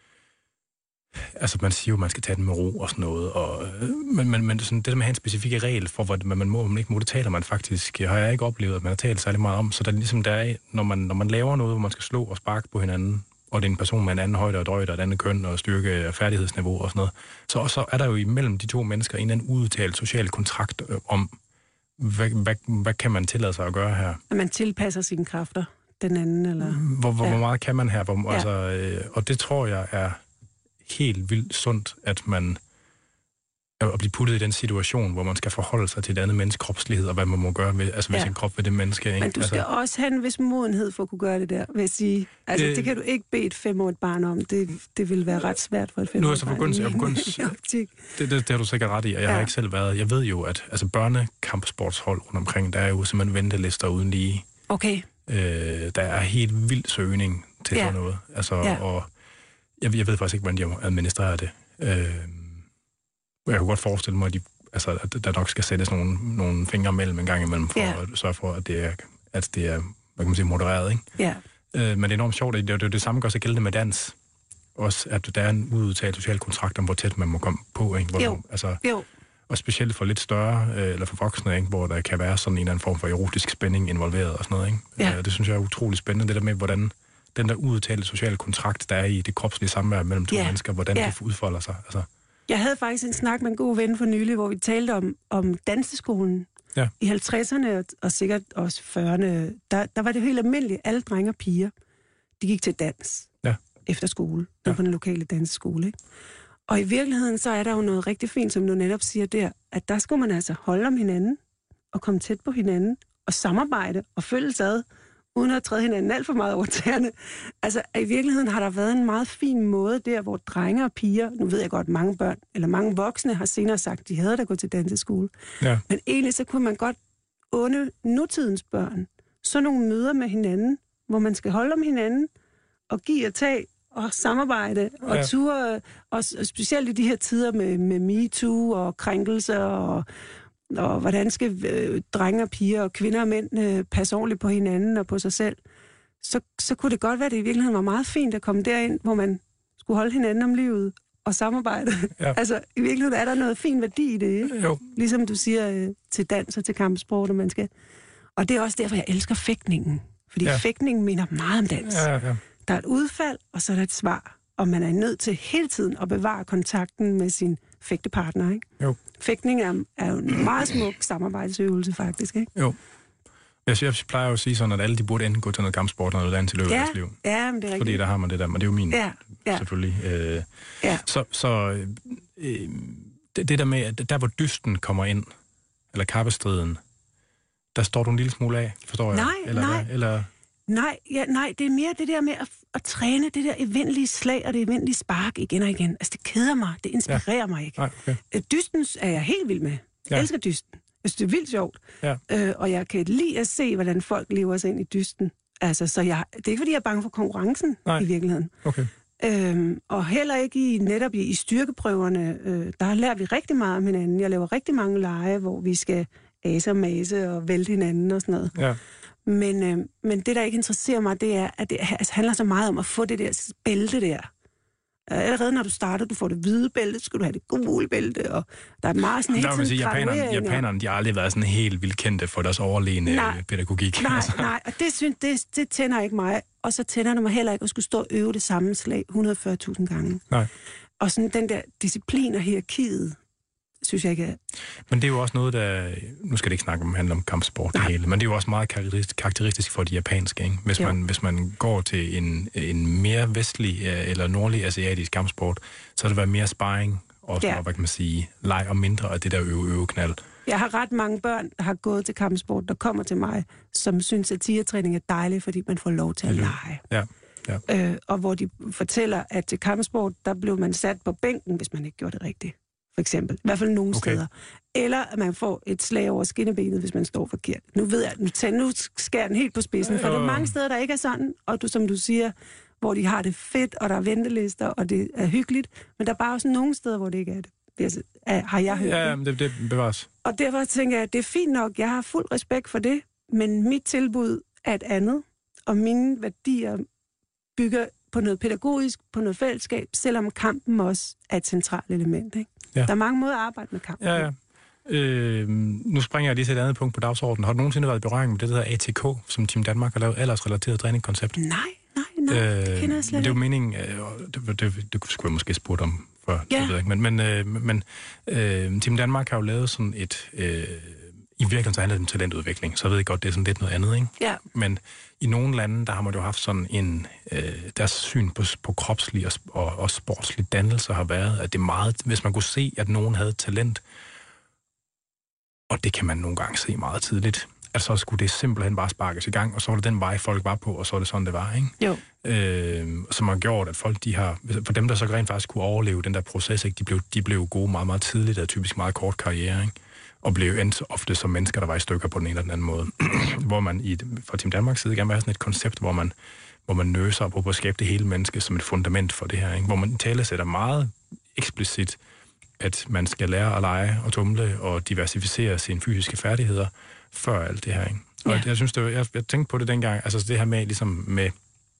[SPEAKER 1] altså man siger jo, at man skal tage den med ro og sådan noget, og, men, men, men sådan, det der med at have en specifikke regel for, hvad man må og man ikke må, det taler man faktisk, har jeg ikke oplevet, at man har talt særlig meget om, så der er ligesom der er, når man, når man laver noget, hvor man skal slå og sparke på hinanden, og det er en person med en anden højde og drøjde og et andet køn og styrke og færdighedsniveau og sådan noget, så, så er der jo imellem de to mennesker en eller anden udtalt social kontrakt øh, om, hvad, hvad, hvad kan man tillade sig at gøre her?
[SPEAKER 4] at man tilpasser sine kræfter, den anden, eller...
[SPEAKER 1] Hvor, hvor,
[SPEAKER 4] Ja.
[SPEAKER 1] hvor meget kan man her? Hvor,
[SPEAKER 4] Ja.
[SPEAKER 1] altså, øh, og det tror jeg er helt vildt sundt, at man at blive puttet i den situation, hvor man skal forholde sig til et andet menneskes kropslighed, og hvad man må gøre ved, altså ved
[SPEAKER 4] Ja.
[SPEAKER 1] sin krop ved det menneske. Ikke?
[SPEAKER 4] Men du skal
[SPEAKER 1] altså,
[SPEAKER 4] også have en vis modenhed for at kunne gøre det der, vil jeg sige. Altså,
[SPEAKER 1] Øh,
[SPEAKER 4] øh, det kan du ikke bede et femårigt barn om. Det, det vil være ret svært for et
[SPEAKER 1] Nu er jeg
[SPEAKER 4] femårigt
[SPEAKER 1] så
[SPEAKER 4] barn.
[SPEAKER 1] begyndt- jeg er
[SPEAKER 4] i min
[SPEAKER 1] begyndt-
[SPEAKER 4] optik.
[SPEAKER 1] det, det, det har du sikkert ret i, og jeg ja. har
[SPEAKER 4] Ja.
[SPEAKER 1] ikke selv været. Jeg ved jo, at altså, børnekampsportshold rundt omkring, der er jo simpelthen ventelister uden lige.
[SPEAKER 4] Okay.
[SPEAKER 1] Øh, der er helt vild søgning til
[SPEAKER 4] Ja.
[SPEAKER 1] sådan noget. Altså,
[SPEAKER 4] Ja.
[SPEAKER 1] og jeg, jeg ved faktisk ikke, hvordan de administrerer det. Øh, jeg kunne godt forestille mig, at, de, altså, at der nok skal sættes nogle, nogle fingre mellem en gang imellem, for
[SPEAKER 4] Ja.
[SPEAKER 1] at sørge for, at det er, at det er hvad kan man sige, modereret. Ikke?
[SPEAKER 4] Ja.
[SPEAKER 1] Øh, men det er enormt sjovt, at det, det, det, det samme gør sig gældende med dans. Også, at der er en udtalt social kontrakt om, hvor tæt man må komme på. Ikke? Hvor,
[SPEAKER 4] Jo.
[SPEAKER 1] Altså,
[SPEAKER 4] Jo.
[SPEAKER 1] og specielt for lidt større, øh, eller for voksne, ikke? Hvor der kan være sådan en eller anden form for erotisk spænding involveret og sådan noget. Ikke?
[SPEAKER 4] Ja.
[SPEAKER 1] Øh, det synes jeg er utrolig spændende, det der med, hvordan den der udtalte sociale kontrakt, der er i det kropslige samvær mellem to
[SPEAKER 4] Ja.
[SPEAKER 1] mennesker, hvordan
[SPEAKER 4] Ja.
[SPEAKER 1] det udfolder sig. Altså,
[SPEAKER 4] Jeg havde faktisk en snak med en god ven for nylig, hvor vi talte om, om danseskolen.
[SPEAKER 1] Ja.
[SPEAKER 4] I halvtredserne og, og sikkert også fyrrerne, der, der var det helt almindeligt. Alle drenge og piger, de gik til dans
[SPEAKER 1] Ja.
[SPEAKER 4] efter skole.
[SPEAKER 1] Ja.
[SPEAKER 4] Ja. På den lokale danseskole. Ikke? Og i virkeligheden, så er der jo noget rigtig fint, som du netop siger der, at der skulle man altså holde om hinanden, og komme tæt på hinanden, og samarbejde, og følges ad, uden at træde hinanden alt for meget over tæerne. Altså, i virkeligheden har der været en meget fin måde der, hvor drenge og piger, nu ved jeg godt, mange børn, eller mange voksne har senere sagt, de havde da gået til danseskole.
[SPEAKER 1] ja.
[SPEAKER 4] Men egentlig så kunne man godt unde nutidens børn sådan nogle møder med hinanden, hvor man skal holde om hinanden, og give og tage, og samarbejde, og
[SPEAKER 1] Ja.
[SPEAKER 4] ture, og s- og specielt i de her tider med, med MeToo og krænkelser, og, og hvordan skal øh, drenge og piger og kvinder og mænd øh, passe ordentligt på hinanden og på sig selv, så, så kunne det godt være, at det i virkeligheden var meget fint at komme derind, hvor man skulle holde hinanden om livet og samarbejde.
[SPEAKER 1] Ja.
[SPEAKER 4] Altså, i virkeligheden er der noget fin værdi i det, ikke?
[SPEAKER 1] Jo.
[SPEAKER 4] Ligesom du siger, øh, til dans og til kampsport, og man skal... Og det er også derfor, jeg elsker fægtningen. Fordi
[SPEAKER 1] Ja.
[SPEAKER 4] ja. fægtningen minder meget om dans.
[SPEAKER 1] Ja, ja.
[SPEAKER 4] Der er et udfald, og så er der et svar. Og man er nødt til hele tiden at bevare kontakten med sin fægtepartner, ikke?
[SPEAKER 1] Jo.
[SPEAKER 4] Fægtning er, er jo en meget smuk samarbejdsøvelse, faktisk, ikke?
[SPEAKER 1] Jo. Jeg, jeg plejer jo at sige sådan, at alle de burde enten gå til noget kampsport og noget dans i løbet af
[SPEAKER 4] Ja,
[SPEAKER 1] deres liv.
[SPEAKER 4] ja, men det er
[SPEAKER 1] Fordi
[SPEAKER 4] rigtigt.
[SPEAKER 1] der har man det der, men det er jo min,
[SPEAKER 4] Ja, ja.
[SPEAKER 1] selvfølgelig. Øh,
[SPEAKER 4] Ja.
[SPEAKER 1] Så, så øh, det, det der med, at der hvor dysten kommer ind, eller kappestriden, der står du en lille smule af, forstår jeg?
[SPEAKER 4] Nej,
[SPEAKER 1] eller,
[SPEAKER 4] nej.
[SPEAKER 1] Eller...
[SPEAKER 4] Nej, ja, nej, det er mere det der med at, at træne det der evindelige slag og det evindelige spark igen og igen. Altså, det keder mig. Det inspirerer ja. mig ikke.
[SPEAKER 1] Nej, okay.
[SPEAKER 4] Dysten er jeg helt vild med. Jeg
[SPEAKER 1] ja.
[SPEAKER 4] elsker dysten. Jeg synes, det er vildt sjovt.
[SPEAKER 1] Ja.
[SPEAKER 4] Øh, og jeg kan lide at se, hvordan folk lever sig ind i dysten. Altså, så jeg, det er ikke, fordi jeg er bange for konkurrencen nej. i virkeligheden.
[SPEAKER 1] Okay.
[SPEAKER 4] Øhm, og heller ikke i, netop i, i styrkeprøverne. Øh, der lærer vi rigtig meget om hinanden. Jeg laver rigtig mange lege, hvor vi skal ase og mase og vælte hinanden og sådan noget.
[SPEAKER 1] Ja.
[SPEAKER 4] Men, øh, men det, der ikke interesserer mig, det er, at det altså, handler så meget om at få det der bælte der. Allerede når du starter, du får det hvide bælte, skal du have det gule bælte, og der er meget sådan helt sådan
[SPEAKER 1] japanerne, japanerne, de har aldrig været sådan helt vildt kendte for deres overlegne
[SPEAKER 4] nej,
[SPEAKER 1] pædagogik.
[SPEAKER 4] Nej,
[SPEAKER 1] altså.
[SPEAKER 4] nej, og det, synes, det, det tænder ikke mig, og så tænder det mig heller ikke at skulle stå og øve det samme slag et hundrede og fyrre tusind gange.
[SPEAKER 1] Nej.
[SPEAKER 4] Og sådan den der disciplin og hierarkiet, synes jeg ikke er...
[SPEAKER 1] Men det er jo også noget, der... Nu skal det ikke snakke om, handle om kampsport det hele, men det er jo også meget karakteristisk for de japanske, ikke? Hvis, man, hvis man går til en, en mere vestlig eller nordlig asiatisk kampsport, så er det været mere sparring, og ja. hvad kan man sige, leg og mindre af det der øve-øve-knald.
[SPEAKER 4] Jeg har ret mange børn, der har gået til kampsport, der kommer til mig, som synes, at tigertræning er dejligt, fordi man får lov til at lege.
[SPEAKER 1] Ja. Ja.
[SPEAKER 4] Øh, og hvor de fortæller, at til kampsport, der blev man sat på bænken, hvis man ikke gjorde det rigtigt. For eksempel. I hvert fald nogle okay. steder. Eller at man får et slag over skinnebenet, hvis man står forkert. Nu ved jeg, nu, tager, nu skærer den helt på spidsen, for øh. der er mange steder, der ikke er sådan, og du, som du siger, hvor de har det fedt, og der er ventelister, og det er hyggeligt, men der er bare også nogle steder, hvor det ikke er det. Det er, har jeg hørt
[SPEAKER 1] ja, det. det, det bevares.
[SPEAKER 4] Og derfor tænker jeg, at det er fint nok, jeg har fuld respekt for det, men mit tilbud er et andet, og mine værdier bygger på noget pædagogisk, på noget fællesskab, selvom kampen også er et centralt element, ikke? Ja. Der er mange måder at arbejde med kampen.
[SPEAKER 1] Ja, ja. Øh, nu springer jeg lige til et andet punkt på dagsordenen. Har du nogensinde været i berøring med det, der hedder A T K, som Team Danmark har lavet, aldersrelateret træningskoncept?
[SPEAKER 4] Nej, nej, nej. Øh, det kender jeg slet ikke.
[SPEAKER 1] Det er jo meningen, øh, det, det, det skulle jeg måske spurgt om før,
[SPEAKER 4] ja.
[SPEAKER 1] det ved jeg ikke. Men, men, øh, men øh, Team Danmark har jo lavet sådan et... Øh, I virkeligheden så handler det om talentudvikling, så jeg ved godt, det er sådan lidt noget andet, ikke?
[SPEAKER 4] Ja.
[SPEAKER 1] Men i nogle lande, der har man jo haft sådan en... Øh, deres syn på, på kropslig og, og, og sportslig dannelse har været, at det er meget... Hvis man kunne se, at nogen havde talent, og det kan man nogle gange se meget tidligt, at så skulle det simpelthen bare sparkes i gang, og så var det den vej, folk var på, og så var det sådan, det var, ikke?
[SPEAKER 4] Jo.
[SPEAKER 1] Øh, som har gjort, at folk, de har... For dem, der så rent faktisk kunne overleve den der proces, ikke? De blev, de blev gode meget, meget tidligt, og typisk meget kort karriere, ikke? Og blev endt ofte som mennesker, der var i stykker på den ene eller den anden måde. Hvor man i, fra Team Danmarks side gerne vil have sådan et koncept, hvor man, hvor man nøser på at skabe det hele menneske som et fundament for det her, ikke? Hvor man talesætter meget eksplicit, at man skal lære at lege og tumle og diversificere sine fysiske færdigheder før alt det her, ikke? Og ja. jeg synes, det var, jeg, jeg tænkte på det dengang, altså det her med, ligesom med,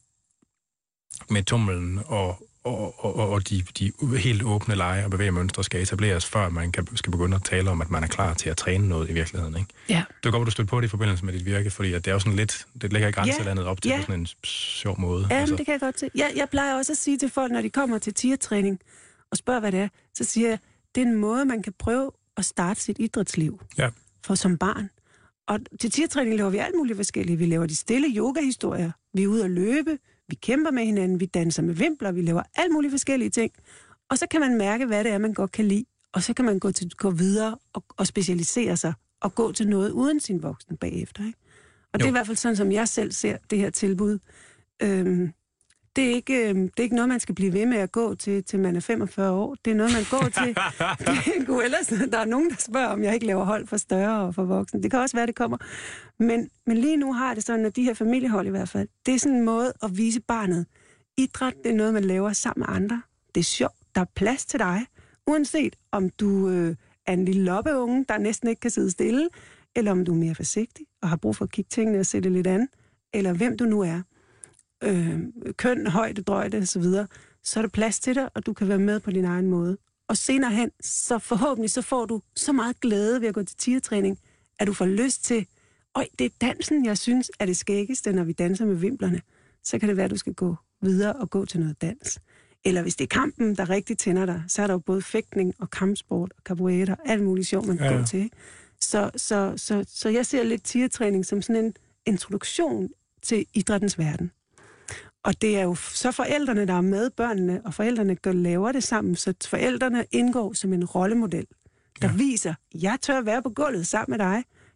[SPEAKER 1] med tumlen og Og, og, og de, de helt åbne lege og bevægemønstre skal etableres, før man kan, skal begynde at tale om, at man er klar til at træne noget i virkeligheden, ikke?
[SPEAKER 4] Ja.
[SPEAKER 1] Det er godt, at du støtter på det i forbindelse med dit virke, fordi at det er jo sådan lidt, det ligger i grænselandet op til
[SPEAKER 4] ja.
[SPEAKER 1] på sådan en sjov måde.
[SPEAKER 4] Ja,
[SPEAKER 1] altså.
[SPEAKER 4] det kan jeg godt se. Jeg, jeg plejer også at sige til folk, når de kommer til tigertræning og spørger, hvad det er, så siger jeg, det er en måde, man kan prøve at starte sit idrætsliv
[SPEAKER 1] ja.
[SPEAKER 4] for som barn. Og til tigertræning laver vi alt muligt forskellige. Vi laver de stille yogahistorier, vi er ude at løbe, vi kæmper med hinanden, vi danser med vimpler, vi laver alt muligt forskellige ting. Og så kan man mærke, hvad det er, man godt kan lide. Og så kan man gå, til, gå videre og, og specialisere sig og gå til noget uden sin voksne bagefter, ikke? Og jo. Det er i hvert fald sådan, som jeg selv ser det her tilbud. Øhm, det, er ikke, øhm, det er ikke noget, man skal blive ved med at gå til, til man er femogfyrre år. Det er noget, man går til. Det er god, ellers, der er nogen, der spørger, om jeg ikke laver hold for større og for voksne. Det kan også være, det kommer. Men, men lige nu har det sådan, at de her familiehold i hvert fald, det er sådan en måde at vise barnet. Idræt, det er noget, man laver sammen med andre. Det er sjovt. Der er plads til dig. Uanset om du øh, er en lille loppeunge, der næsten ikke kan sidde stille, eller om du er mere forsigtig og har brug for at kigge tingene og sætte lidt an, eller hvem du nu er. Øh, køn, højde, drøjde og så videre, så er der plads til dig, og du kan være med på din egen måde. Og senere hen, så forhåbentlig, så får du så meget glæde ved at gå til tigertræning, at du får lyst til, øj, det er dansen, jeg synes er det skæggeste, når vi danser med vimplerne. Så kan det være, at du skal gå videre og gå til noget dans. Eller hvis det er kampen, der rigtig tænder dig, så er der jo både fægtning og kampsport og capoeira, alt muligt sjov, man kan ja, ja. gå til. Så, så, så, så jeg ser lidt tigertræning som sådan en introduktion til idrættens verden. Og det er jo så forældrene, der er med børnene, og forældrene gør laver det sammen, så forældrene indgår som en rollemodel, der ja. viser, jeg tør være på gulvet sammen med dig,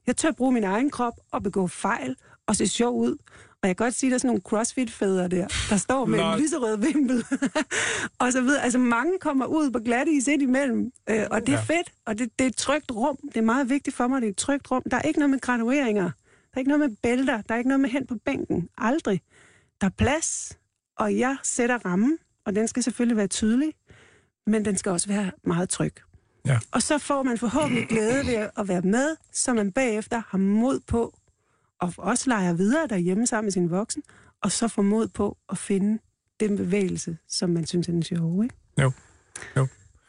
[SPEAKER 4] Jeg tør bruge min egen krop og begå fejl og se sjov ud. Og jeg kan godt sige, at der er sådan nogle crossfit-fædre der, der står med en lyserød vimpel. og så videre. Altså mange kommer ud på glattis ind imellem, øh, og det er ja. fedt, og det, det er et trygt rum. Det er meget vigtigt for mig, det er et trygt rum. Der er ikke noget med gradueringer, der er ikke noget med bælter, der er ikke noget med hen på bænken. Aldrig. Der er plads, og jeg sætter rammen, og den skal selvfølgelig være tydelig, men den skal også være meget tryg.
[SPEAKER 1] Ja.
[SPEAKER 4] Og så får man forhåbentlig glæde ved at være med, så man bagefter har mod på, og også leger videre derhjemme sammen med sin voksen, og så får mod på at finde den bevægelse, som man synes er den sjove, ikke?
[SPEAKER 1] Jo, jo.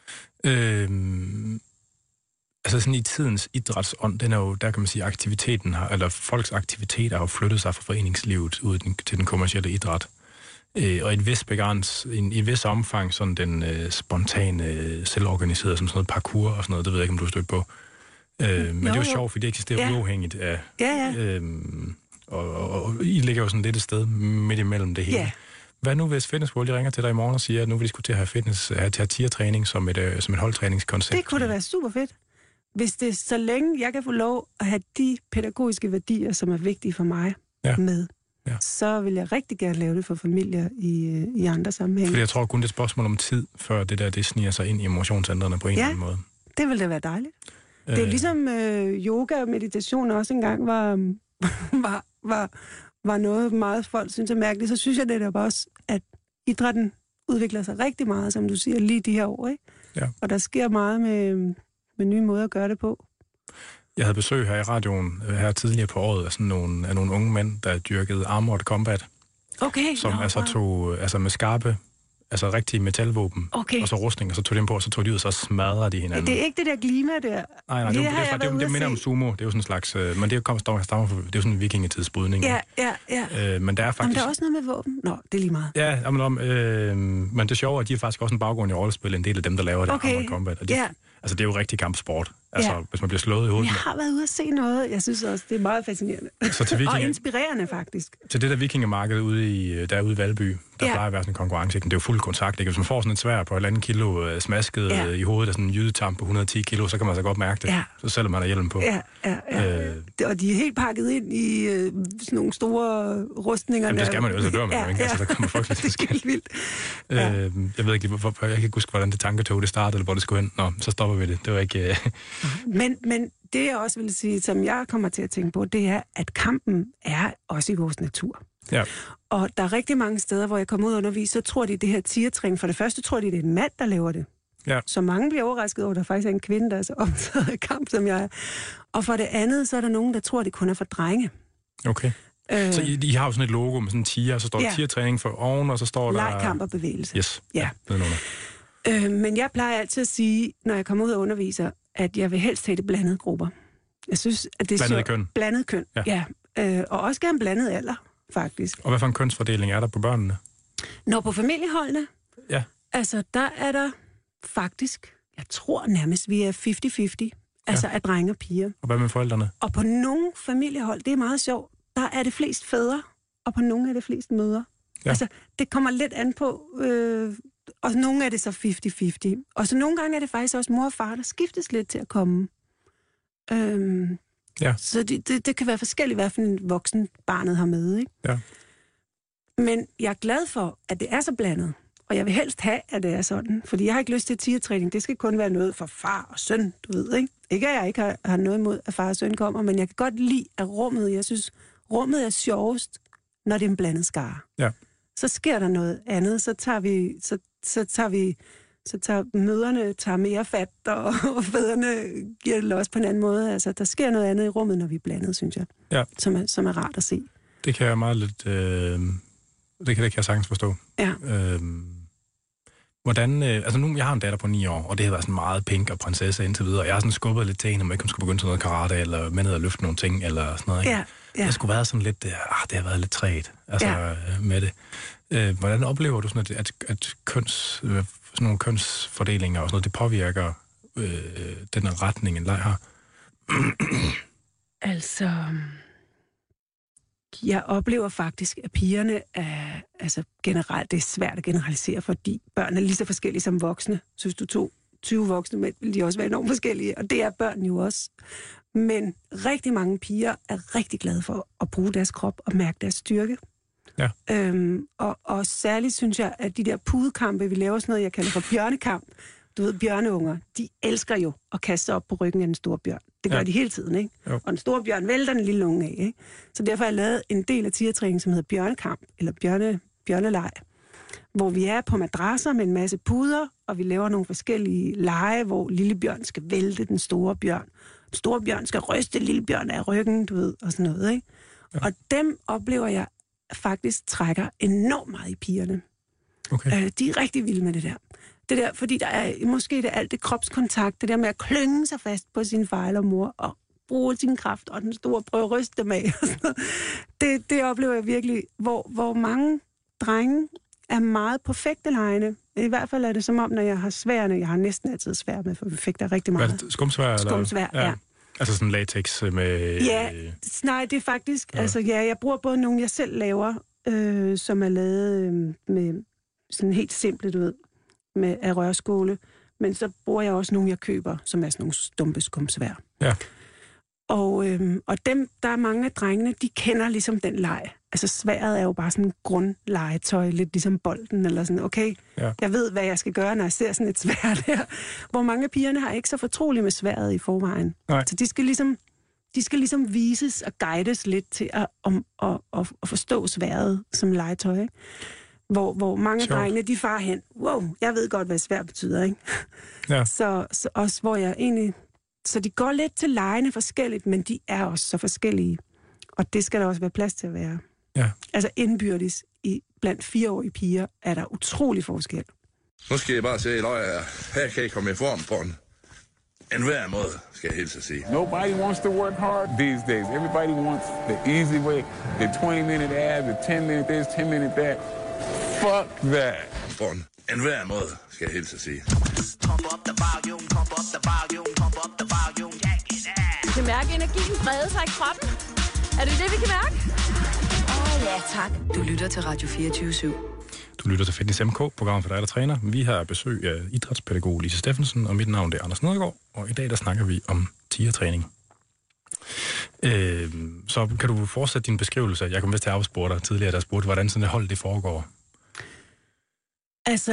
[SPEAKER 1] Øhm, altså sådan i tidens idrætsånd, den er jo, der kan man sige, aktiviteten har, eller folks aktiviteter har jo flyttet sig fra foreningslivet ud til den kommercielle idræt. Øh, og i et vis begræns, i, i et vis omfang, sådan den øh, spontane, øh, selvorganiserede, som sådan noget parkour og sådan noget, det ved jeg ikke, om du har stødt på. Øh, men jo, det er jo sjovt, fordi det eksisterer ja. uafhængigt af...
[SPEAKER 4] Ja, ja.
[SPEAKER 1] Øhm, og, og, og I ligger jo sådan lidt et sted midt imellem det hele.
[SPEAKER 4] Ja.
[SPEAKER 1] Hvad nu, hvis Fitness World ringer til dig i morgen og siger, at nu vil de skulle til at have fitness, have til at tiertræning som et, øh, som et holdtræningskoncept?
[SPEAKER 4] Det kunne da være super fedt. Hvis det, så længe jeg kan få lov at have de pædagogiske værdier, som er vigtige for mig, ja. med, ja. så vil jeg rigtig gerne lave det for familier i, i andre sammenhænge.
[SPEAKER 1] Fordi jeg tror kun, det er et spørgsmål om tid, før det der, det sniger sig ind i emotionscentrene på en
[SPEAKER 4] ja,
[SPEAKER 1] eller anden måde.
[SPEAKER 4] Det ville da være dejligt. Det er jo ligesom øh, yoga og meditation også engang var, var, var, var noget meget folk synes er mærkeligt. Så synes jeg netop også, at idrætten udvikler sig rigtig meget, som du siger, lige de her år. Ikke?
[SPEAKER 1] Ja.
[SPEAKER 4] Og der sker meget med, med nye måder at gøre det på.
[SPEAKER 1] Jeg havde besøg her i radioen her tidligere på året af, sådan nogle, af nogle unge mænd, der dyrkede Armored Combat.
[SPEAKER 4] Okay.
[SPEAKER 1] Som
[SPEAKER 4] Nå,
[SPEAKER 1] altså tog altså med skarpe, altså rigtige metalvåben,
[SPEAKER 4] okay.
[SPEAKER 1] og så rustning, og så tog de dem på, og så tog de ud, og så smadrede de hinanden.
[SPEAKER 4] Det er ikke det der glima der.
[SPEAKER 1] Nej, nej, det, det, det, det, det, det minder om sumo. Det er jo sådan en slags, øh, men det kommer stammer fra, det er jo sådan en vikingetidsbrydning.
[SPEAKER 4] Ja, ja, ja.
[SPEAKER 1] Øh, men der er faktisk...
[SPEAKER 4] Jamen, der er også noget med våben. Nå, det er lige meget.
[SPEAKER 1] Ja, jamen, om, øh, men det er sjovt, at de har faktisk også en baggrund i rollespil, en del af dem, der laver det
[SPEAKER 4] okay.
[SPEAKER 1] Armored Combat. Og de,
[SPEAKER 4] ja.
[SPEAKER 1] Altså, det er jo rigtig kampsport. Altså,
[SPEAKER 4] ja.
[SPEAKER 1] hvis man bliver slået i hovedet.
[SPEAKER 4] Jeg har været ude at se noget. Jeg synes også, det er meget fascinerende.
[SPEAKER 1] Så til vikinger,
[SPEAKER 4] og inspirerende, faktisk.
[SPEAKER 1] Til det der vikingemarked ude i, derude i Valby, der ja. plejer at være sådan en konkurrence. Det er jo fuld kontakt. Ikke? Hvis man får sådan et svær på et eller andet kilo smasket ja. i hovedet af sådan en jydetamp på et hundrede og ti kilo, så kan man så godt mærke det. Ja. Så selvom man har hjelm på.
[SPEAKER 4] Ja, ja, ja. Øh, og de er helt pakket ind i øh, sådan nogle store rustninger.
[SPEAKER 1] Jamen, det skal man jo, så dør man jo, ikke? Ja. Altså, der kommer folk lidt til skade. Det er vildt. Ja. Øh, jeg ved ikke, hvorfor, jeg kan ikke huske, hvordan det tanketog det startede, eller hvor det skulle hen. Nå, så stopper vi det. Det var ikke... Øh...
[SPEAKER 4] Men, men det, jeg også vil sige, som jeg kommer til at tænke på, det er, at kampen er også i vores natur.
[SPEAKER 1] Ja.
[SPEAKER 4] Og der er rigtig mange steder, hvor jeg kommer ud og underviser, så tror de, det her tiertræning, for det første tror de, det er en mand, der laver det. Ja. Så mange bliver overrasket over, at der faktisk er en kvinde, der er så optaget af kamp, som jeg er. Og for det andet, så er der nogen, der tror, det kun er for drenge.
[SPEAKER 1] Okay. Øh, så I, I har jo sådan et logo med sådan en tier, og så står der ja. tiertræning for oven, og så står der...
[SPEAKER 4] Leg, kamp og bevægelse.
[SPEAKER 1] Yes,
[SPEAKER 4] ja.
[SPEAKER 1] ja
[SPEAKER 4] øh, men jeg plejer altid at sige, når jeg kommer ud og underviser, at jeg vil helst have det blandede grupper. Jeg synes, at det er
[SPEAKER 1] blandet køn.
[SPEAKER 4] Blandet køn, ja. ja. Øh, og også gerne blandet alder, faktisk.
[SPEAKER 1] Og hvad for en kønsfordeling er der på børnene?
[SPEAKER 4] Når på familieholdene,
[SPEAKER 1] ja.
[SPEAKER 4] altså der er der faktisk, jeg tror nærmest, vi er halvtreds halvtreds, altså ja. af drenge og piger.
[SPEAKER 1] Og hvad med forældrene?
[SPEAKER 4] Og på nogle familiehold, det er meget sjovt, der er det flest fædre, og på nogle er det flest mødre. Ja. Altså, det kommer lidt an på, øh, og nogle er det så halvtreds halvtreds. Og så nogle gange er det faktisk også mor og far, der skiftes lidt til at komme. Øhm,
[SPEAKER 1] ja.
[SPEAKER 4] Så det, det, det kan være forskelligt, hvad for en voksen barnet har med, ikke?
[SPEAKER 1] Ja.
[SPEAKER 4] Men jeg er glad for, at det er så blandet. Og jeg vil helst have, at det er sådan. Fordi jeg har ikke lyst til tiertræning. Det skal kun være noget for far og søn, du ved, ikke? Ikke, at jeg ikke har, har noget imod, at far og søn kommer, men jeg kan godt lide, at rummet, jeg synes, rummet er sjovest, når det er en blandet skare.
[SPEAKER 1] Ja.
[SPEAKER 4] Så sker der noget andet, så tager vi, så, så tager vi, så tager mødrene tager mere fat, og, og fædrene giver det også på en anden måde. Altså, der sker noget andet i rummet, når vi er blandet, synes jeg.
[SPEAKER 1] Ja.
[SPEAKER 4] Som er, som er rart at se.
[SPEAKER 1] Det kan jeg meget lidt... Øh... Det kan, det kan jeg sagtens forstå.
[SPEAKER 4] Ja.
[SPEAKER 1] Øhm, hvordan, øh, altså nu, jeg har en datter på ni år, og det har været sådan meget pink og prinsesse indtil videre, og jeg har sådan skubbet lidt til hende, om ikke hun skulle begynde til noget karate, eller med ned og løfte nogle ting, eller sådan noget, ikke?
[SPEAKER 4] Ja, ja.
[SPEAKER 1] Det skulle være sådan lidt, øh, ah, det har været lidt træt, altså
[SPEAKER 4] ja.
[SPEAKER 1] øh, med det. Øh, hvordan oplever du sådan, at, at, at køns, øh, sådan nogle kønsfordelinger og sådan noget, det påvirker øh, den retning, en leg har?
[SPEAKER 4] Altså... Jeg oplever faktisk, at pigerne er, altså generelt, det er svært at generalisere, fordi børn er lige så forskellige som voksne. Så hvis du tog tyve voksne mænd, vil de også være enormt forskellige, og det er børn jo også. Men rigtig mange piger er rigtig glade for at bruge deres krop og mærke deres styrke.
[SPEAKER 1] Ja.
[SPEAKER 4] Øhm, og, og særligt synes jeg, at de der pudekampe, vi laver sådan noget, jeg kalder for bjørnekamp. Du ved, bjørneunger, de elsker jo at kaste sig op på ryggen af den store bjørn. Det gør ja. de hele tiden, ikke? Jo. Og den store bjørn vælter den lille unge af, ikke? Så derfor har jeg lavet en del af tigertræningen, som hedder bjørnekamp, eller bjørne, bjørneleg, hvor vi er på madrasser med en masse puder, og vi laver nogle forskellige lege, hvor lille bjørn skal vælte den store bjørn. Den store bjørn skal ryste lille bjørn af ryggen, du ved, og sådan noget, ikke? Ja. Og dem oplever jeg faktisk trækker enormt meget i pigerne.
[SPEAKER 1] Okay.
[SPEAKER 4] Øh, de er rigtig vilde med det der. Det der, fordi der er måske det alt det kropskontakt, det der med at klynge sig fast på sin far eller mor, og bruge sin kraft, og den store prøve at ryste dem af. det, det oplever jeg virkelig, hvor, hvor mange drenge er meget perfekte legende. I hvert fald er det som om, når jeg har sværene, jeg har næsten altid svær med, for vi fik der rigtig meget.
[SPEAKER 1] Hvad er det, skumsvær?
[SPEAKER 4] Skumsvær, ja. ja.
[SPEAKER 1] Altså sådan latex med...
[SPEAKER 4] Ja, nej, det er faktisk... Ja. Altså, ja, jeg bruger både nogle, jeg selv laver, øh, som er lavet øh, med sådan helt simple, du ved, med af rørskåle, men så bruger jeg også nogle, jeg køber, som er sådan nogle stumpe skumsvær.
[SPEAKER 1] Ja.
[SPEAKER 4] Og, øhm, og dem, der er mange af drengene, de kender ligesom den leg. Altså sværet er jo bare sådan en grundlegetøj, lidt ligesom bolden, eller sådan, okay, ja. jeg ved, hvad jeg skal gøre, når jeg ser sådan et sværd der. Hvor mange af pigerne har ikke så fortroligt med sværet i forvejen. Nej. Så de skal ligesom, de skal ligesom vises og guides lidt til at, om, at, at, at forstå sværet som legetøj, ikke? Hvor, hvor mange af drengene, de farer hen, wow, jeg ved godt, hvad svær betyder, ikke? Ja. Så, så også, hvor jeg egentlig... Så de går lidt til legene forskelligt, men de er også så forskellige. Og det skal der også være plads til at være.
[SPEAKER 1] Ja.
[SPEAKER 4] Altså indbyrdes i, blandt fireårige piger er der utrolig forskel.
[SPEAKER 7] Nu skal I bare se i løg her. Her kan I komme i form på en, en hver måde, skal jeg hilse at sige.
[SPEAKER 8] Nobody wants to work hard these days. Everybody wants the easy way. The twenty minute abs, the ten minute this, ten minute that. Fuck that.
[SPEAKER 7] På en, en hver måde, skal jeg hilse at sige.
[SPEAKER 9] Vi kan mærke energien brede sig i kroppen. Er det det, vi kan mærke? Åh oh, ja, tak.
[SPEAKER 2] Du lytter til Radio fireogtyve syv.
[SPEAKER 1] Du lytter til Fitness M K, programmet for dig, der træner. Vi har besøg af idrætspædagog Lise Steffensen, og mit navn er Anders Nedergaard, og i dag der snakker vi om tigertræning. Øh, så kan du fortsætte din beskrivelse. Jeg kom vist til at afspore dig tidligere, der spurgte, hvordan sådan et hold det foregår.
[SPEAKER 4] Altså,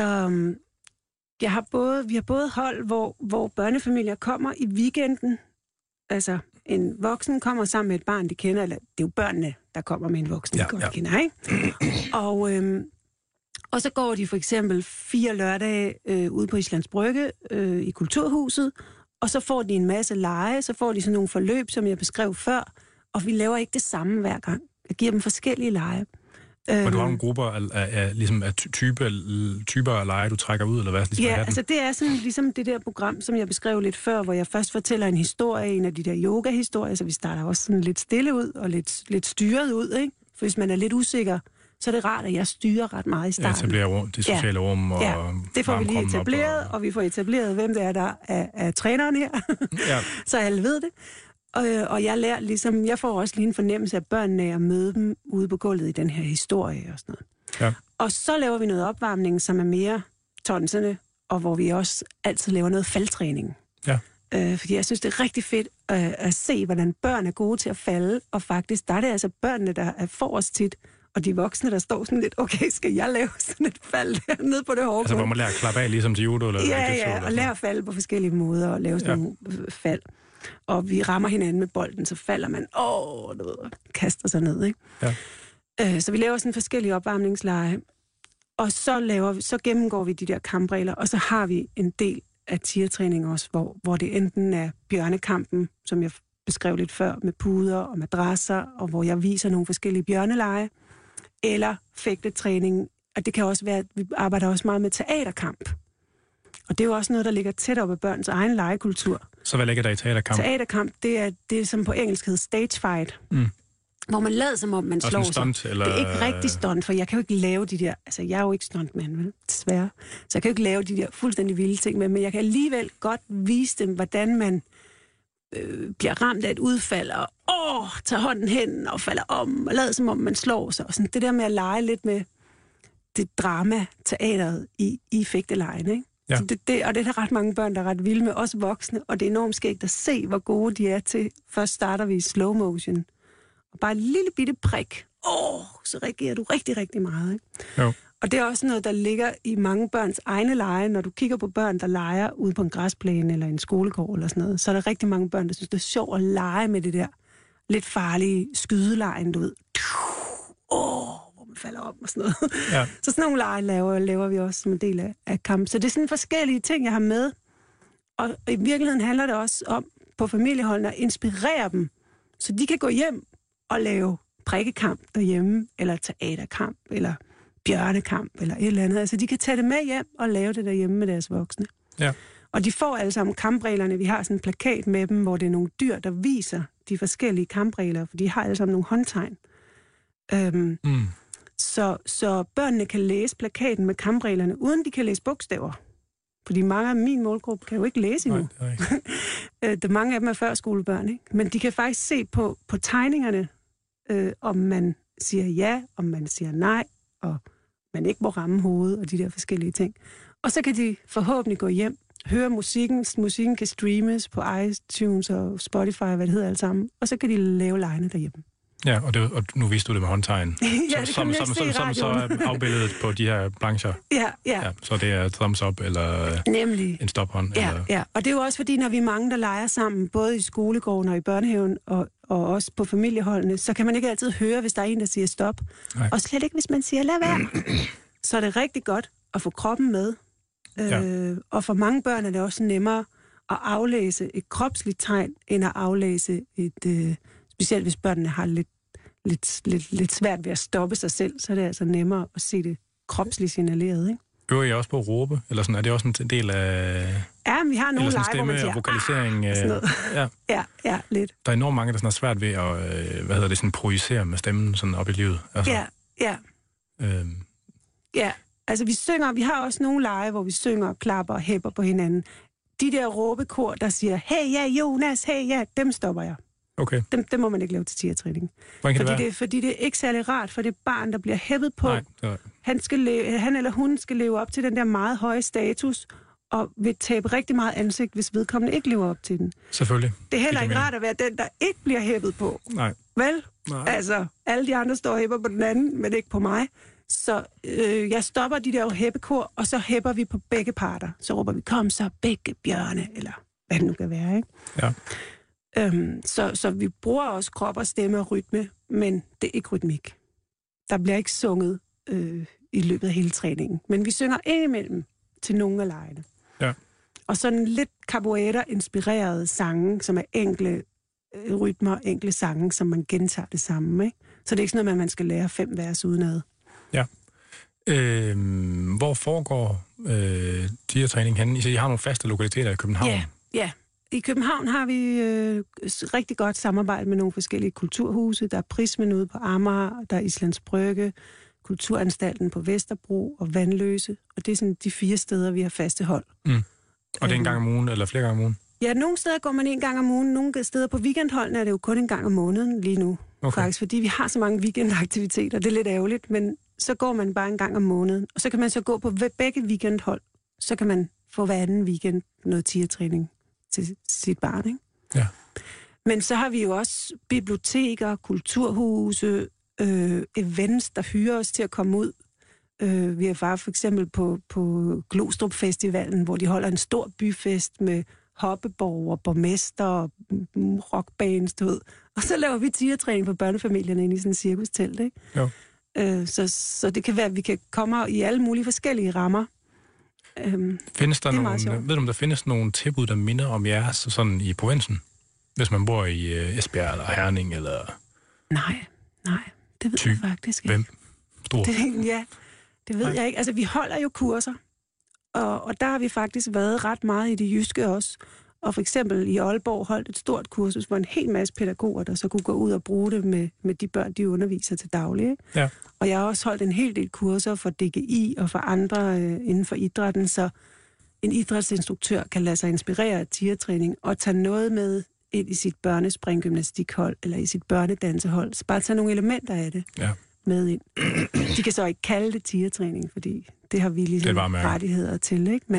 [SPEAKER 4] jeg har både, vi har både hold, hvor, hvor børnefamilier kommer i weekenden. Altså, en voksen kommer sammen med et barn, de kender, eller det er jo børnene, der kommer med en voksen, ja, de godt ja. kender, ikke? og, øhm, og så går de for eksempel fire lørdage øh, ude på Islands Brygge øh, i Kulturhuset, og så får de en masse lege, så får de sådan nogle forløb, som jeg beskrev før, og vi laver ikke det samme hver gang. Jeg giver dem forskellige lege.
[SPEAKER 1] Og du har nogle grupper af, af, af, ligesom af type, typer af lege, du trækker ud, eller hvad? Ligesom
[SPEAKER 4] ja, altså det er sådan ligesom det der program, som jeg beskrev lidt før, hvor jeg først fortæller en historie, en af de der yoga-historier, så vi starter også sådan lidt stille ud, og lidt, lidt styret ud, ikke? For hvis man er lidt usikker, så er det rart, at jeg styrer ret meget i starten.
[SPEAKER 1] Etablere rum, det sociale ja. rum, og
[SPEAKER 4] ja, det får vi lige etableret, og... og vi får etableret, hvem det er, der er, er træneren her, ja. så alle ved det. Og, og jeg lærer ligesom, jeg får også lige en fornemmelse af børnene af at møde dem ude på gulvet i den her historie og sådan noget. Ja. Og så laver vi noget opvarmning, som er mere tonsende, og hvor vi også altid laver noget faldtræning. Ja. Øh, fordi jeg synes, det er rigtig fedt øh, at se, hvordan børn er gode til at falde, og faktisk, der er det altså børnene, der er forrest tit, og de voksne, der står sådan lidt, okay, skal jeg lave sådan et fald der nede på det hårde?
[SPEAKER 1] Altså, hvor man lærer at klappe af, ligesom til judo? Eller
[SPEAKER 4] ja, ja, og lærer at falde på forskellige måder, og lave sådan ja. nogle fald. Og vi rammer hinanden med bolden, så falder man, åh, du ved, kaster sig ned, ikke? Ja. Øh, så vi laver sådan forskellige opvarmningslege, og så, laver vi, så gennemgår vi de der kampregler, og så har vi en del af tigertræning også, hvor, hvor det enten er bjørnekampen, som jeg beskrev lidt før, med puder og madrasser, og hvor jeg viser nogle forskellige bjørneleje, eller fægtetræning, og det kan også være, at vi arbejder også meget med teaterkamp. Og det er jo også noget, der ligger tæt op ad børns egen legekultur.
[SPEAKER 1] Så hvad ligger der i teaterkamp?
[SPEAKER 4] Teaterkamp, det er det, som på engelsk hedder stage fight. Mm. Hvor man lader som om, man og slår
[SPEAKER 1] stunt,
[SPEAKER 4] sig.
[SPEAKER 1] Eller...
[SPEAKER 4] Det er ikke rigtig stunt, for jeg kan jo ikke lave de der... Altså, jeg er jo ikke stuntmand, vel? Desværre. Så jeg kan jo ikke lave de der fuldstændig vilde ting med, men jeg kan alligevel godt vise dem, hvordan man øh, bliver ramt af et udfald, og åh, tager hånden hen og falder om, og lader som om, man slår sig. Og sådan det der med at lege lidt med det drama, teateret i, i fægtelejen, ikke?
[SPEAKER 1] Ja.
[SPEAKER 4] Så det, det, og det er der ret mange børn, der er ret vilde med, også voksne, og det er enormt skægt at se, hvor gode de er til. Først starter vi i slow motion, og bare en lille bitte prik, åh, så reagerer du rigtig, rigtig meget. Ikke?
[SPEAKER 1] Jo.
[SPEAKER 4] Og det er også noget, der ligger i mange børns egne lege. Når du kigger på børn, der leger ude på en græsplæne eller en skolegård eller sådan noget, så er der rigtig mange børn, der synes, det er sjovt at lege med det der lidt farlige skydelejen, du ved. Åh, hvor man falder om og sådan noget. Ja. Så sådan nogle lege laver, laver vi også som en del af, af kamp. Så det er sådan forskellige ting, jeg har med. Og i virkeligheden handler det også om på familieholdene at inspirere dem, så de kan gå hjem og lave prikkekamp derhjemme, eller teaterkamp, eller bjørnekamp, eller et eller andet. Altså, de kan tage det med hjem og lave det derhjemme med deres voksne.
[SPEAKER 1] Ja.
[SPEAKER 4] Og de får alle sammen kampreglerne. Vi har sådan en plakat med dem, hvor det er nogle dyr, der viser de forskellige kampregler, for de har alle sammen nogle håndtegn. Øhm, mm. så, så børnene kan læse plakaten med kampreglerne, uden de kan læse bogstaver. Fordi mange af min målgruppe kan jo ikke læse endnu. Nej, nej. Der mange af dem er førskolebørn, ikke? Men de kan faktisk se på, på tegningerne, øh, om man siger ja, om man siger nej, og man ikke må ramme hovedet, og de der forskellige ting. Og så kan de forhåbentlig gå hjem, høre musikken. Musikken kan streames på iTunes og Spotify, hvad det hedder alt sammen. Og så kan de lave legene derhjemme.
[SPEAKER 1] Ja, og, det, og nu viste du det med håndtegn.
[SPEAKER 4] Ja, det
[SPEAKER 1] som, som, som, som så er afbildet på de her plancher.
[SPEAKER 4] Ja, ja.
[SPEAKER 1] Ja, så det er thumbs up, eller
[SPEAKER 4] nemlig
[SPEAKER 1] en stophånd.
[SPEAKER 4] Ja,
[SPEAKER 1] eller...
[SPEAKER 4] ja, og det er jo også fordi, når vi er mange, der leger sammen, både i skolegården og i børnehaven, og, og også på familieholdene, så kan man ikke altid høre, hvis der er en, der siger stop. Nej. Og slet ikke, hvis man siger, lad være. Så er det rigtig godt at få kroppen med. Ja. Øh, og for mange børn er det også nemmere at aflæse et kropsligt tegn, end at aflæse et, øh, specielt hvis børnene har lidt Lidt, lidt, lidt svært ved at stoppe sig selv, så er det altså nemmere at se det kropsligt signaleret, ikke?
[SPEAKER 1] Øver I også på at råbe? Eller sådan, er det også en del af...
[SPEAKER 4] Ja, men vi har nogle lege, hvor man siger...
[SPEAKER 1] og vokalisering.
[SPEAKER 4] Ah,
[SPEAKER 1] ja.
[SPEAKER 4] ja, ja, lidt.
[SPEAKER 1] Der er enormt mange, der sådan er svært ved at, hvad hedder det, sådan projicere med stemmen sådan op i livet. Altså,
[SPEAKER 4] ja, ja. Øhm. Ja, altså vi synger, vi har også nogle lege, hvor vi synger og klapper og hæpper på hinanden. De der råbekor, der siger, hey ja, Jonas, hey ja, dem stopper jeg.
[SPEAKER 1] Okay.
[SPEAKER 4] Dem, dem må man ikke lave til tigertræning.
[SPEAKER 1] Hvordan kan
[SPEAKER 4] fordi
[SPEAKER 1] det være?
[SPEAKER 4] Det, fordi det er ikke særlig rart for det barn, der bliver hæppet på.
[SPEAKER 1] Nej, nej.
[SPEAKER 4] Han, skal leve, han eller hun skal leve op til den der meget høje status, og vil tabe rigtig meget ansigt, hvis vedkommende ikke lever op til den.
[SPEAKER 1] Selvfølgelig.
[SPEAKER 4] Det er heller
[SPEAKER 1] det
[SPEAKER 4] ikke rart at være den, der ikke bliver hæppet på.
[SPEAKER 1] Nej.
[SPEAKER 4] Vel?
[SPEAKER 1] Nej.
[SPEAKER 4] Altså, alle de andre står og hæpper på den anden, men ikke på mig. Så øh, jeg stopper de der hæppekor, og så hæpper vi på begge parter. Så råber vi, kom så begge bjørne, eller hvad det nu kan være, ikke?
[SPEAKER 1] Ja.
[SPEAKER 4] Øhm, så, så vi bruger også krop og stemme og rytme, men det er ikke rytmik. Der bliver ikke sunget øh, i løbet af hele træningen. Men vi synger indimellem til nogle af legene.
[SPEAKER 1] Ja.
[SPEAKER 4] Og sådan lidt capoeira-inspirerede sange, som er enkle øh, rytmer, enkle sange, som man gentager det samme. Ikke? Så det er ikke sådan noget, at man skal lære fem vers udenad.
[SPEAKER 1] Ja. Øh, hvor foregår øh, tigertræning henne? I har nogle faste lokaliteter i København.
[SPEAKER 4] Ja, ja. I København har vi øh, rigtig godt samarbejde med nogle forskellige kulturhuse. Der er Prismen ude på Amager, der er Islands Brygge, Kulturanstalten på Vesterbro og Vandløse. Og det er sådan de fire steder, vi har faste hold.
[SPEAKER 1] Mm. Og det er en gang om ugen, eller flere gange om ugen?
[SPEAKER 4] Ja, nogle steder går man en gang om ugen. Nogle steder på weekendholdene er det jo kun en gang om måneden lige nu. Okay. Faktisk, fordi vi har så mange weekendaktiviteter. Det er lidt ærgerligt, men så går man bare en gang om måneden. Og så kan man så gå på begge weekendhold. Så kan man få hver anden weekend noget tigertræning til sit barn, ikke?
[SPEAKER 1] Ja.
[SPEAKER 4] Men så har vi jo også biblioteker, kulturhuse, øh, events, der hyrer os til at komme ud. Øh, vi er bare for eksempel på, på Glostrup Festivalen, hvor de holder en stor byfest med hoppeborg og borgmester og rockbands, du ved. Og så laver vi tigertræning for børnefamilierne inde i sådan en cirkustelt, ikke?
[SPEAKER 1] Jo.
[SPEAKER 4] Øh, så, så det kan være, at vi kan komme i alle mulige forskellige rammer. Øhm,
[SPEAKER 1] findes der nogle, ved du, om der findes nogle tilbud, der minder om jeres sådan i provinsen? Hvis man bor i uh, Esbjerg eller Herning eller...
[SPEAKER 4] Nej, nej, det ved
[SPEAKER 1] Thy.
[SPEAKER 4] jeg faktisk ikke.
[SPEAKER 1] Hvem? Stor?
[SPEAKER 4] Det, ja, det ved nej. jeg ikke. Altså, vi holder jo kurser, og, og der har vi faktisk været ret meget i det jyske også. Og for eksempel i Aalborg holdt et stort kursus, hvor en hel masse pædagoger, der så kunne gå ud og bruge det med, med de børn, de underviser til daglig. Ikke?
[SPEAKER 1] Ja.
[SPEAKER 4] Og jeg har også holdt en hel del kurser for D G I og for andre øh, inden for idrætten, så en idrætsinstruktør kan lade sig inspirere af tigertræning og tage noget med ind i sit børnespringgymnastikhold eller i sit børnedansehold. Så bare tage nogle elementer af det
[SPEAKER 1] ja.
[SPEAKER 4] med ind. De kan så ikke kalde det tigertræning, fordi det har vi ligesom rettigheder til, ikke? Men, ja.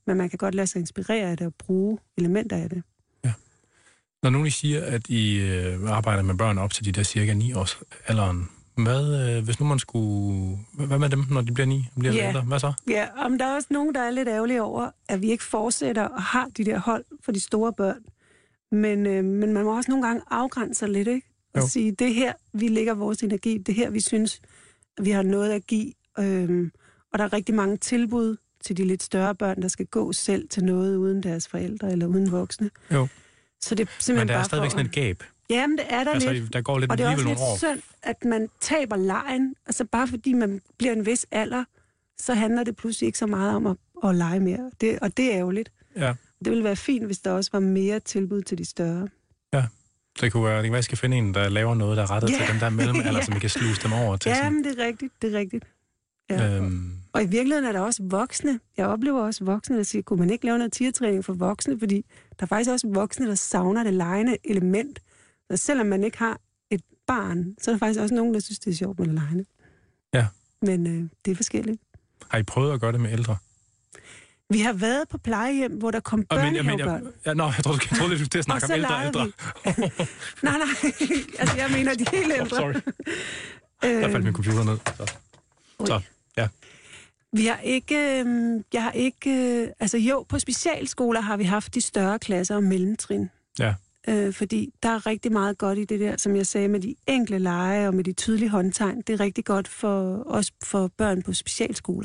[SPEAKER 4] Men man kan godt lade sig inspirere af det og bruge elementer af det.
[SPEAKER 1] Ja. Når nogen siger, at I øh, arbejder med børn op til de der cirka ni års alderen, hvad, øh, hvis nu man skulle... Hvad med dem, når de bliver ni og bliver
[SPEAKER 4] Ja.
[SPEAKER 1] ældre? Hvad så?
[SPEAKER 4] Ja, om der er også nogen, der er lidt ærgerlige over, at vi ikke fortsætter og har de der hold for de store børn. Men, øh, men man må også nogle gange afgrænse sig lidt, ikke? Og
[SPEAKER 1] Jo.
[SPEAKER 4] sige, det er her, vi lægger vores energi. Det er her, vi synes, at vi har noget at give. Øhm, og der er rigtig mange tilbud til de lidt større børn, der skal gå selv til noget uden deres forældre eller uden voksne.
[SPEAKER 1] Jo.
[SPEAKER 4] Så det er simpelthen
[SPEAKER 1] Men der er
[SPEAKER 4] bare
[SPEAKER 1] stadigvæk
[SPEAKER 4] for...
[SPEAKER 1] sådan et gab.
[SPEAKER 4] Jamen, det er der
[SPEAKER 1] Altså,
[SPEAKER 4] lidt.
[SPEAKER 1] der går lidt
[SPEAKER 4] Og det er også
[SPEAKER 1] alligevel nogle
[SPEAKER 4] lidt
[SPEAKER 1] år.
[SPEAKER 4] synd, at man taber lejen. Altså bare fordi man bliver en vis alder, så handler det pludselig ikke så meget om at, at lege mere. Det, og det er ærgerligt.
[SPEAKER 1] Ja.
[SPEAKER 4] Det ville være fint, hvis der også var mere tilbud til de større.
[SPEAKER 1] Ja. Det kunne være, det kan være, at jeg skal finde en, der laver noget, der er rettet
[SPEAKER 4] Ja.
[SPEAKER 1] til den der mellemalder,
[SPEAKER 4] Ja.
[SPEAKER 1] som vi kan sluse dem over til.
[SPEAKER 4] Ja,
[SPEAKER 1] sådan.
[SPEAKER 4] men det er rigtigt. Det er rigtigt. Ja.
[SPEAKER 1] Øhm,
[SPEAKER 4] Og i virkeligheden er der også voksne. Jeg oplever også voksne, der siger, kunne man ikke lave noget tigertræning for voksne? Fordi der er faktisk også voksne, der savner det legende element. Så selvom man ikke har et barn, så er der faktisk også nogen, der synes, det er sjovt med det legende.
[SPEAKER 1] Ja.
[SPEAKER 4] Men øh, det er forskelligt.
[SPEAKER 1] har I prøvet at gøre det med ældre?
[SPEAKER 4] Vi har været på plejehjem, hvor der kom
[SPEAKER 1] Og men, jeg, men,
[SPEAKER 4] børnehavebørn.
[SPEAKER 1] jeg, ja, nå, jeg tror, du skal lidt til at snakke
[SPEAKER 4] Og
[SPEAKER 1] om
[SPEAKER 4] så
[SPEAKER 1] ældre
[SPEAKER 4] legede
[SPEAKER 1] ældre.
[SPEAKER 4] vi. nej, nej. Altså, jeg mener de helt
[SPEAKER 1] Oh,
[SPEAKER 4] ældre.
[SPEAKER 1] sorry. Der faldt min computer ned. Så, så ja.
[SPEAKER 4] Vi har ikke, øh, jeg har ikke, øh, altså jo, på specialskoler har vi haft de større klasser og mellemtrin.
[SPEAKER 1] Ja.
[SPEAKER 4] Øh, fordi der er rigtig meget godt i det der, som jeg sagde, med de enkle lege og med de tydelige håndtegn. Det er rigtig godt for også for børn på specialskoler.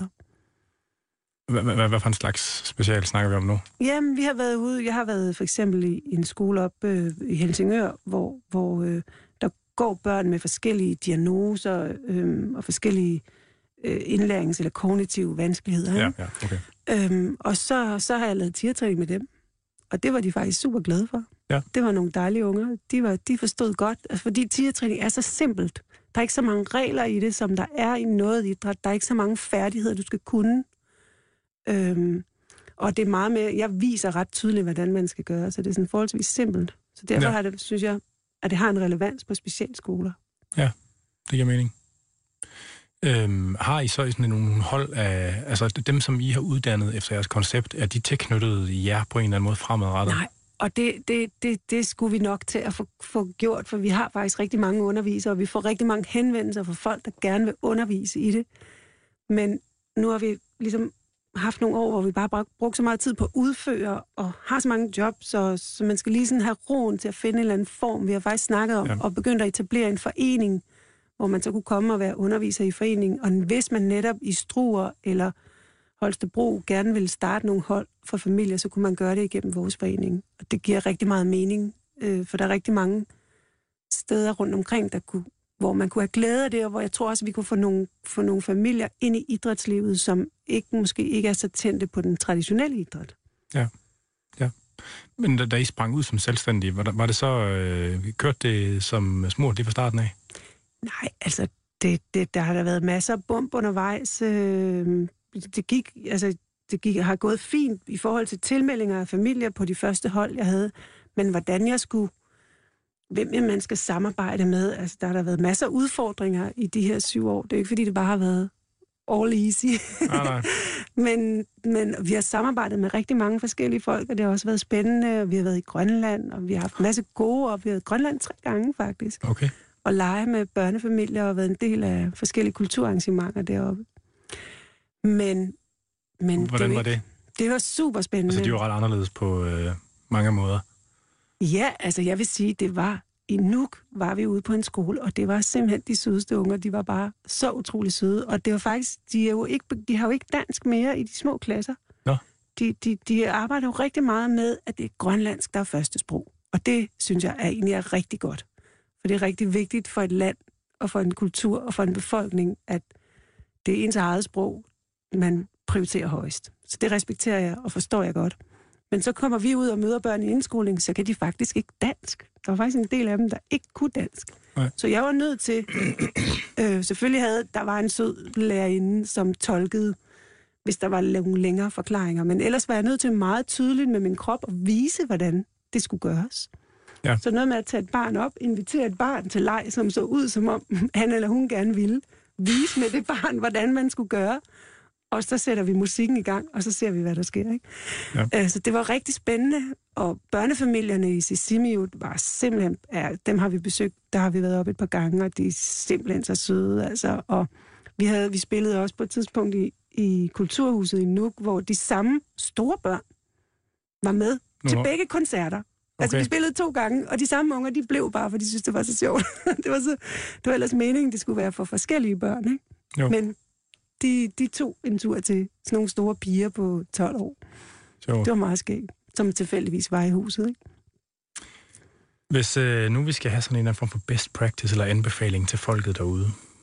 [SPEAKER 1] Hvad for en slags special snakker vi om nu?
[SPEAKER 4] Jamen, vi har været ude, jeg har været for eksempel i en skole op øh, i Helsingør, hvor, hvor øh, der går børn med forskellige diagnoser øh, og forskellige øh, indlærings- eller kognitive vanskeligheder.
[SPEAKER 1] Ja,
[SPEAKER 4] ikke?
[SPEAKER 1] ja, okay.
[SPEAKER 4] Øhm, og så, så har jeg lavet tigertræning med dem. Og det var de faktisk super glade for.
[SPEAKER 1] Ja.
[SPEAKER 4] Det var nogle dejlige unger. De, var, de forstod godt, altså, fordi tigertræning er så simpelt. Der er ikke så mange regler i det, som der er i noget idræt. Der er ikke så mange færdigheder, du skal kunne. Øhm, og det er meget med, jeg viser ret tydeligt, hvordan man skal gøre, så det er sådan forholdsvis simpelt. Så derfor
[SPEAKER 1] Ja.
[SPEAKER 4] har det, synes jeg, at det har en relevans på specialskoler.
[SPEAKER 1] Ja, det giver mening. Øhm, har I så sådan nogle hold af, altså dem, som I har uddannet efter jeres koncept, er de tilknyttet jer på en eller anden måde fremadrettet?
[SPEAKER 4] Nej, og det, det, det, det skulle vi nok til at få, få gjort, for vi har faktisk rigtig mange undervisere, og vi får rigtig mange henvendelser fra folk, der gerne vil undervise i det. Men nu har vi ligesom haft nogle år, hvor vi bare brugt så meget tid på at udføre, og har så mange jobs, så, så man skal lige sådan have roen til at finde en eller anden form. Vi har faktisk snakket om,
[SPEAKER 1] Ja.
[SPEAKER 4] og begyndt at etablere en forening, hvor man så kunne komme og være underviser i foreningen. Og hvis man netop i Struer eller Holstebro gerne ville starte nogle hold for familier, så kunne man gøre det igennem vores forening. Og det giver rigtig meget mening, øh, for der er rigtig mange steder rundt omkring, der kunne, hvor man kunne have glæde af det, og hvor jeg tror også, at vi kunne få nogle, få nogle familier ind i idrætslivet, som ikke, måske ikke er så tændte på den traditionelle idræt.
[SPEAKER 1] Ja, ja. Men da, da I sprang ud som selvstændige, var, der, var det så, øh, kørt det som smurt lige fra starten af?
[SPEAKER 4] Nej, altså, det, det, der har der været masser af bump undervejs. Øh, det gik, altså, det gik, har gået fint i forhold til tilmeldinger af familier på de første hold, jeg havde. Men hvordan jeg skulle, hvem man skal samarbejde med, altså, der har der været masser af udfordringer i de her syv år. Det er ikke, fordi det bare har været all easy.
[SPEAKER 1] Nej, nej.
[SPEAKER 4] men, men vi har samarbejdet med rigtig mange forskellige folk, og det har også været spændende. Og vi har været i Grønland, og vi har haft en masse gode, og vi har været i Grønland tre gange faktisk.
[SPEAKER 1] Okay.
[SPEAKER 4] Og lege med børnefamilier og været en del af forskellige kulturarrangementer deroppe. Men, men
[SPEAKER 1] Hvordan
[SPEAKER 4] det,
[SPEAKER 1] var det?
[SPEAKER 4] Det var super spændende.
[SPEAKER 1] Altså, de var ret anderledes på øh, mange måder.
[SPEAKER 4] Ja, altså jeg vil sige, det var i Nuuk var vi ude på en skole, og det var simpelthen de sødeste unger. De var bare så utrolig søde, og det var faktisk, de, er jo ikke, de har jo ikke dansk mere i de små klasser.
[SPEAKER 1] Nå.
[SPEAKER 4] De, de, de arbejder jo rigtig meget med, at det er grønlandsk, der er første sprog. Og det synes jeg er egentlig er rigtig godt. For det er rigtig vigtigt for et land, og for en kultur, og for en befolkning, at det er ens eget sprog, man prioriterer højst. Så det respekterer jeg, og forstår jeg godt. Men så kommer vi ud og møder børn i indskoling, så kan de faktisk ikke dansk. Der var faktisk en del af dem, der ikke kunne dansk.
[SPEAKER 1] Nej.
[SPEAKER 4] Så jeg var nødt til... øh, selvfølgelig havde... Der var en sød lærerinde, som tolkede, hvis der var nogle længere forklaringer. Men ellers var jeg nødt til meget tydeligt med min krop at vise, hvordan det skulle gøres.
[SPEAKER 1] Ja.
[SPEAKER 4] Så noget med at tage et barn op, invitere et barn til leg, som så ud, som om han eller hun gerne ville. Vise med det barn, hvordan man skulle gøre. og så sætter vi musikken i gang, og så ser vi, hvad der sker. Ikke? Ja. Øh, så det var rigtig spændende, og børnefamilierne i Sisimiut var simpelthen, ja, dem har vi besøgt, der har vi været op et par gange, og de er simpelthen så søde, altså, og vi, havde, vi spillede også på et tidspunkt i, i Kulturhuset i Nuuk, hvor de samme store børn var med Nå. til begge koncerter. Okay. Altså, vi spillede to gange, og de samme unger, de blev bare, for de synes, det var så sjovt. det, var så, det var ellers meningen, det skulle være for forskellige børn, ikke? Jo. Men de, de tog en tur til sådan nogle store piger på tolv år. Så. Det var meget skægt, som tilfældigvis var i huset, ikke?
[SPEAKER 1] Hvis øh, nu vi skal have sådan en eller anden form for best practice eller anbefaling til folket derude,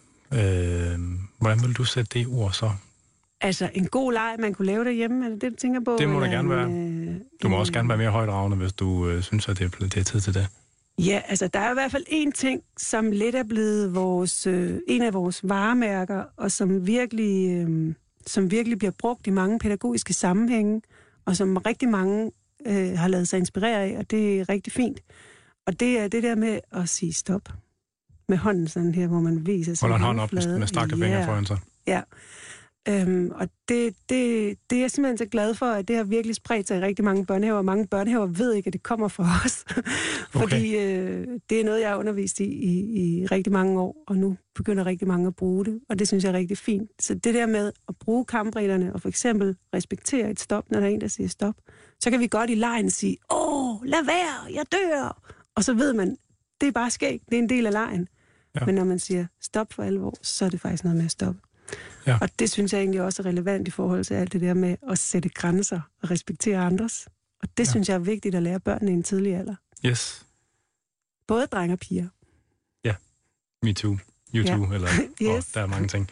[SPEAKER 1] øh, hvordan vil du sætte det ord så?
[SPEAKER 4] Altså, en god leg, man kunne lave derhjemme, er det det, du tænker på?
[SPEAKER 1] Det må der gerne være.
[SPEAKER 4] Øh,
[SPEAKER 1] du må øh, også gerne være mere højdragende, hvis du øh, synes, at det er, det er tid til det.
[SPEAKER 4] Ja, altså, der er i hvert fald en ting, som lidt er blevet vores, øh, en af vores varemærker, og som virkelig, øh, som virkelig bliver brugt i mange pædagogiske sammenhænge, og som rigtig mange øh, har lavet sig inspirere af, og det er rigtig fint. Og det er det der med at sige stop. Med hånden sådan her, hvor man viser sig.
[SPEAKER 1] Holder en hånd op med stakke fingre yeah. foran sig.
[SPEAKER 4] Ja. Øhm, og det, det, det er jeg simpelthen så glad for, at det har virkelig spredt sig i rigtig mange børnehaver. Mange børnehaver ved ikke, at det kommer fra os. Fordi øh, det er noget, jeg har undervist i, i i rigtig mange år, og nu begynder rigtig mange at bruge det, og det synes jeg er rigtig fint. Så det der med at bruge kampreglerne, og for eksempel respektere et stop, når der er en, der siger stop, så kan vi godt i legen sige, åh, lad være, jeg dør! Og så ved man, det er bare skægt, det er en del af legen. Ja. Men når man siger stop for alvor, så er det faktisk noget med at stoppe. Ja. Og det synes jeg egentlig også er relevant i forhold til alt det der med at sætte grænser og respektere andres. Og det ja. synes jeg er vigtigt at lære børnene i en tidlig alder.
[SPEAKER 1] Yes.
[SPEAKER 4] Både drenge og piger.
[SPEAKER 1] Ja, me too, you too, ja. eller yes. oh, der er mange ting.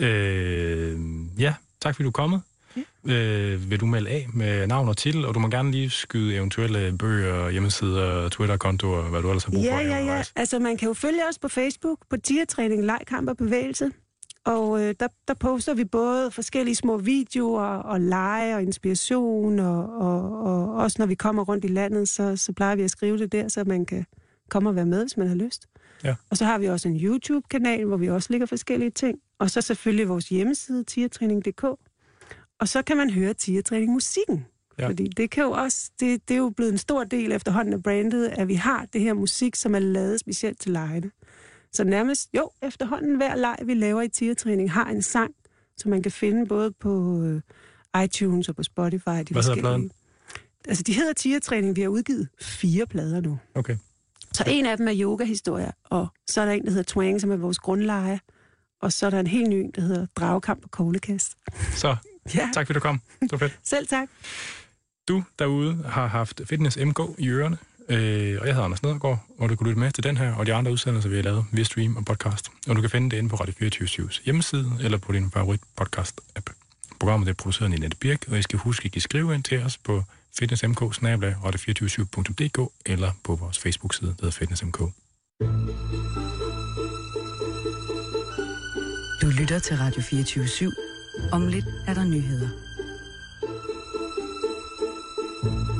[SPEAKER 1] Øh, ja, tak fordi du er kommet. Ja. Øh, vil du melde af med navn og titel, og du må gerne lige skyde eventuelle bøger, hjemmesider, Twitter-kontoer, hvad du ellers har brug
[SPEAKER 4] ja,
[SPEAKER 1] for.
[SPEAKER 4] Ja, ja, ja. Altså man kan jo følge os på Facebook, på Tigertræning, Leg, Kamp og Bevægelse. Og øh, der, der poster vi både forskellige små videoer og lege og inspiration, og, og, og også når vi kommer rundt i landet, så, så plejer vi at skrive det der, så man kan komme og være med, hvis man har lyst. Ja. Og så har vi også en YouTube-kanal, hvor vi også lægger forskellige ting. Og så selvfølgelig vores hjemmeside, tigertræning punktum d k. Og så kan man høre Tigertræning-musikken. Ja. Fordi det, kan jo også, det, det er jo blevet en stor del efterhånden af brandet, at vi har det her musik, som er lavet specielt til legene. Så nærmest, jo, efterhånden hver leg, vi laver i Tigertræning, har en sang, som man kan finde både på uh, iTunes og på Spotify. De
[SPEAKER 1] Hvad hedder pladen?
[SPEAKER 4] Altså, de hedder Tigertræning. Vi har udgivet fire plader nu.
[SPEAKER 1] Okay.
[SPEAKER 4] Så en af dem er yoga-historier, og så er der en, der hedder Twang, som er vores grundleje, og så er der en helt ny, der hedder Dragekamp og Koglekast.
[SPEAKER 1] Så, ja. Tak fordi du kom. Det var fedt.
[SPEAKER 4] Selv tak.
[SPEAKER 1] Du derude har haft Fitness M K i ørerne. Øh, og jeg hedder Anders Nedergaard, og du kan lytte med til den her og de andre udsendelser, vi har lavet via stream og podcast. Og du kan finde det inde på Radio fireogtyve syvs hjemmeside eller på din favorit podcast-app. Programmet er produceret af Nette Birk, og I skal huske, at I skrive ind til os på fitnessmk snabel-a radio fireogtyve syv punktum d k eller på vores Facebook-side, der hedder FitnessMK.
[SPEAKER 2] Du lytter til Radio fireogtyve syv. Om lidt er der nyheder.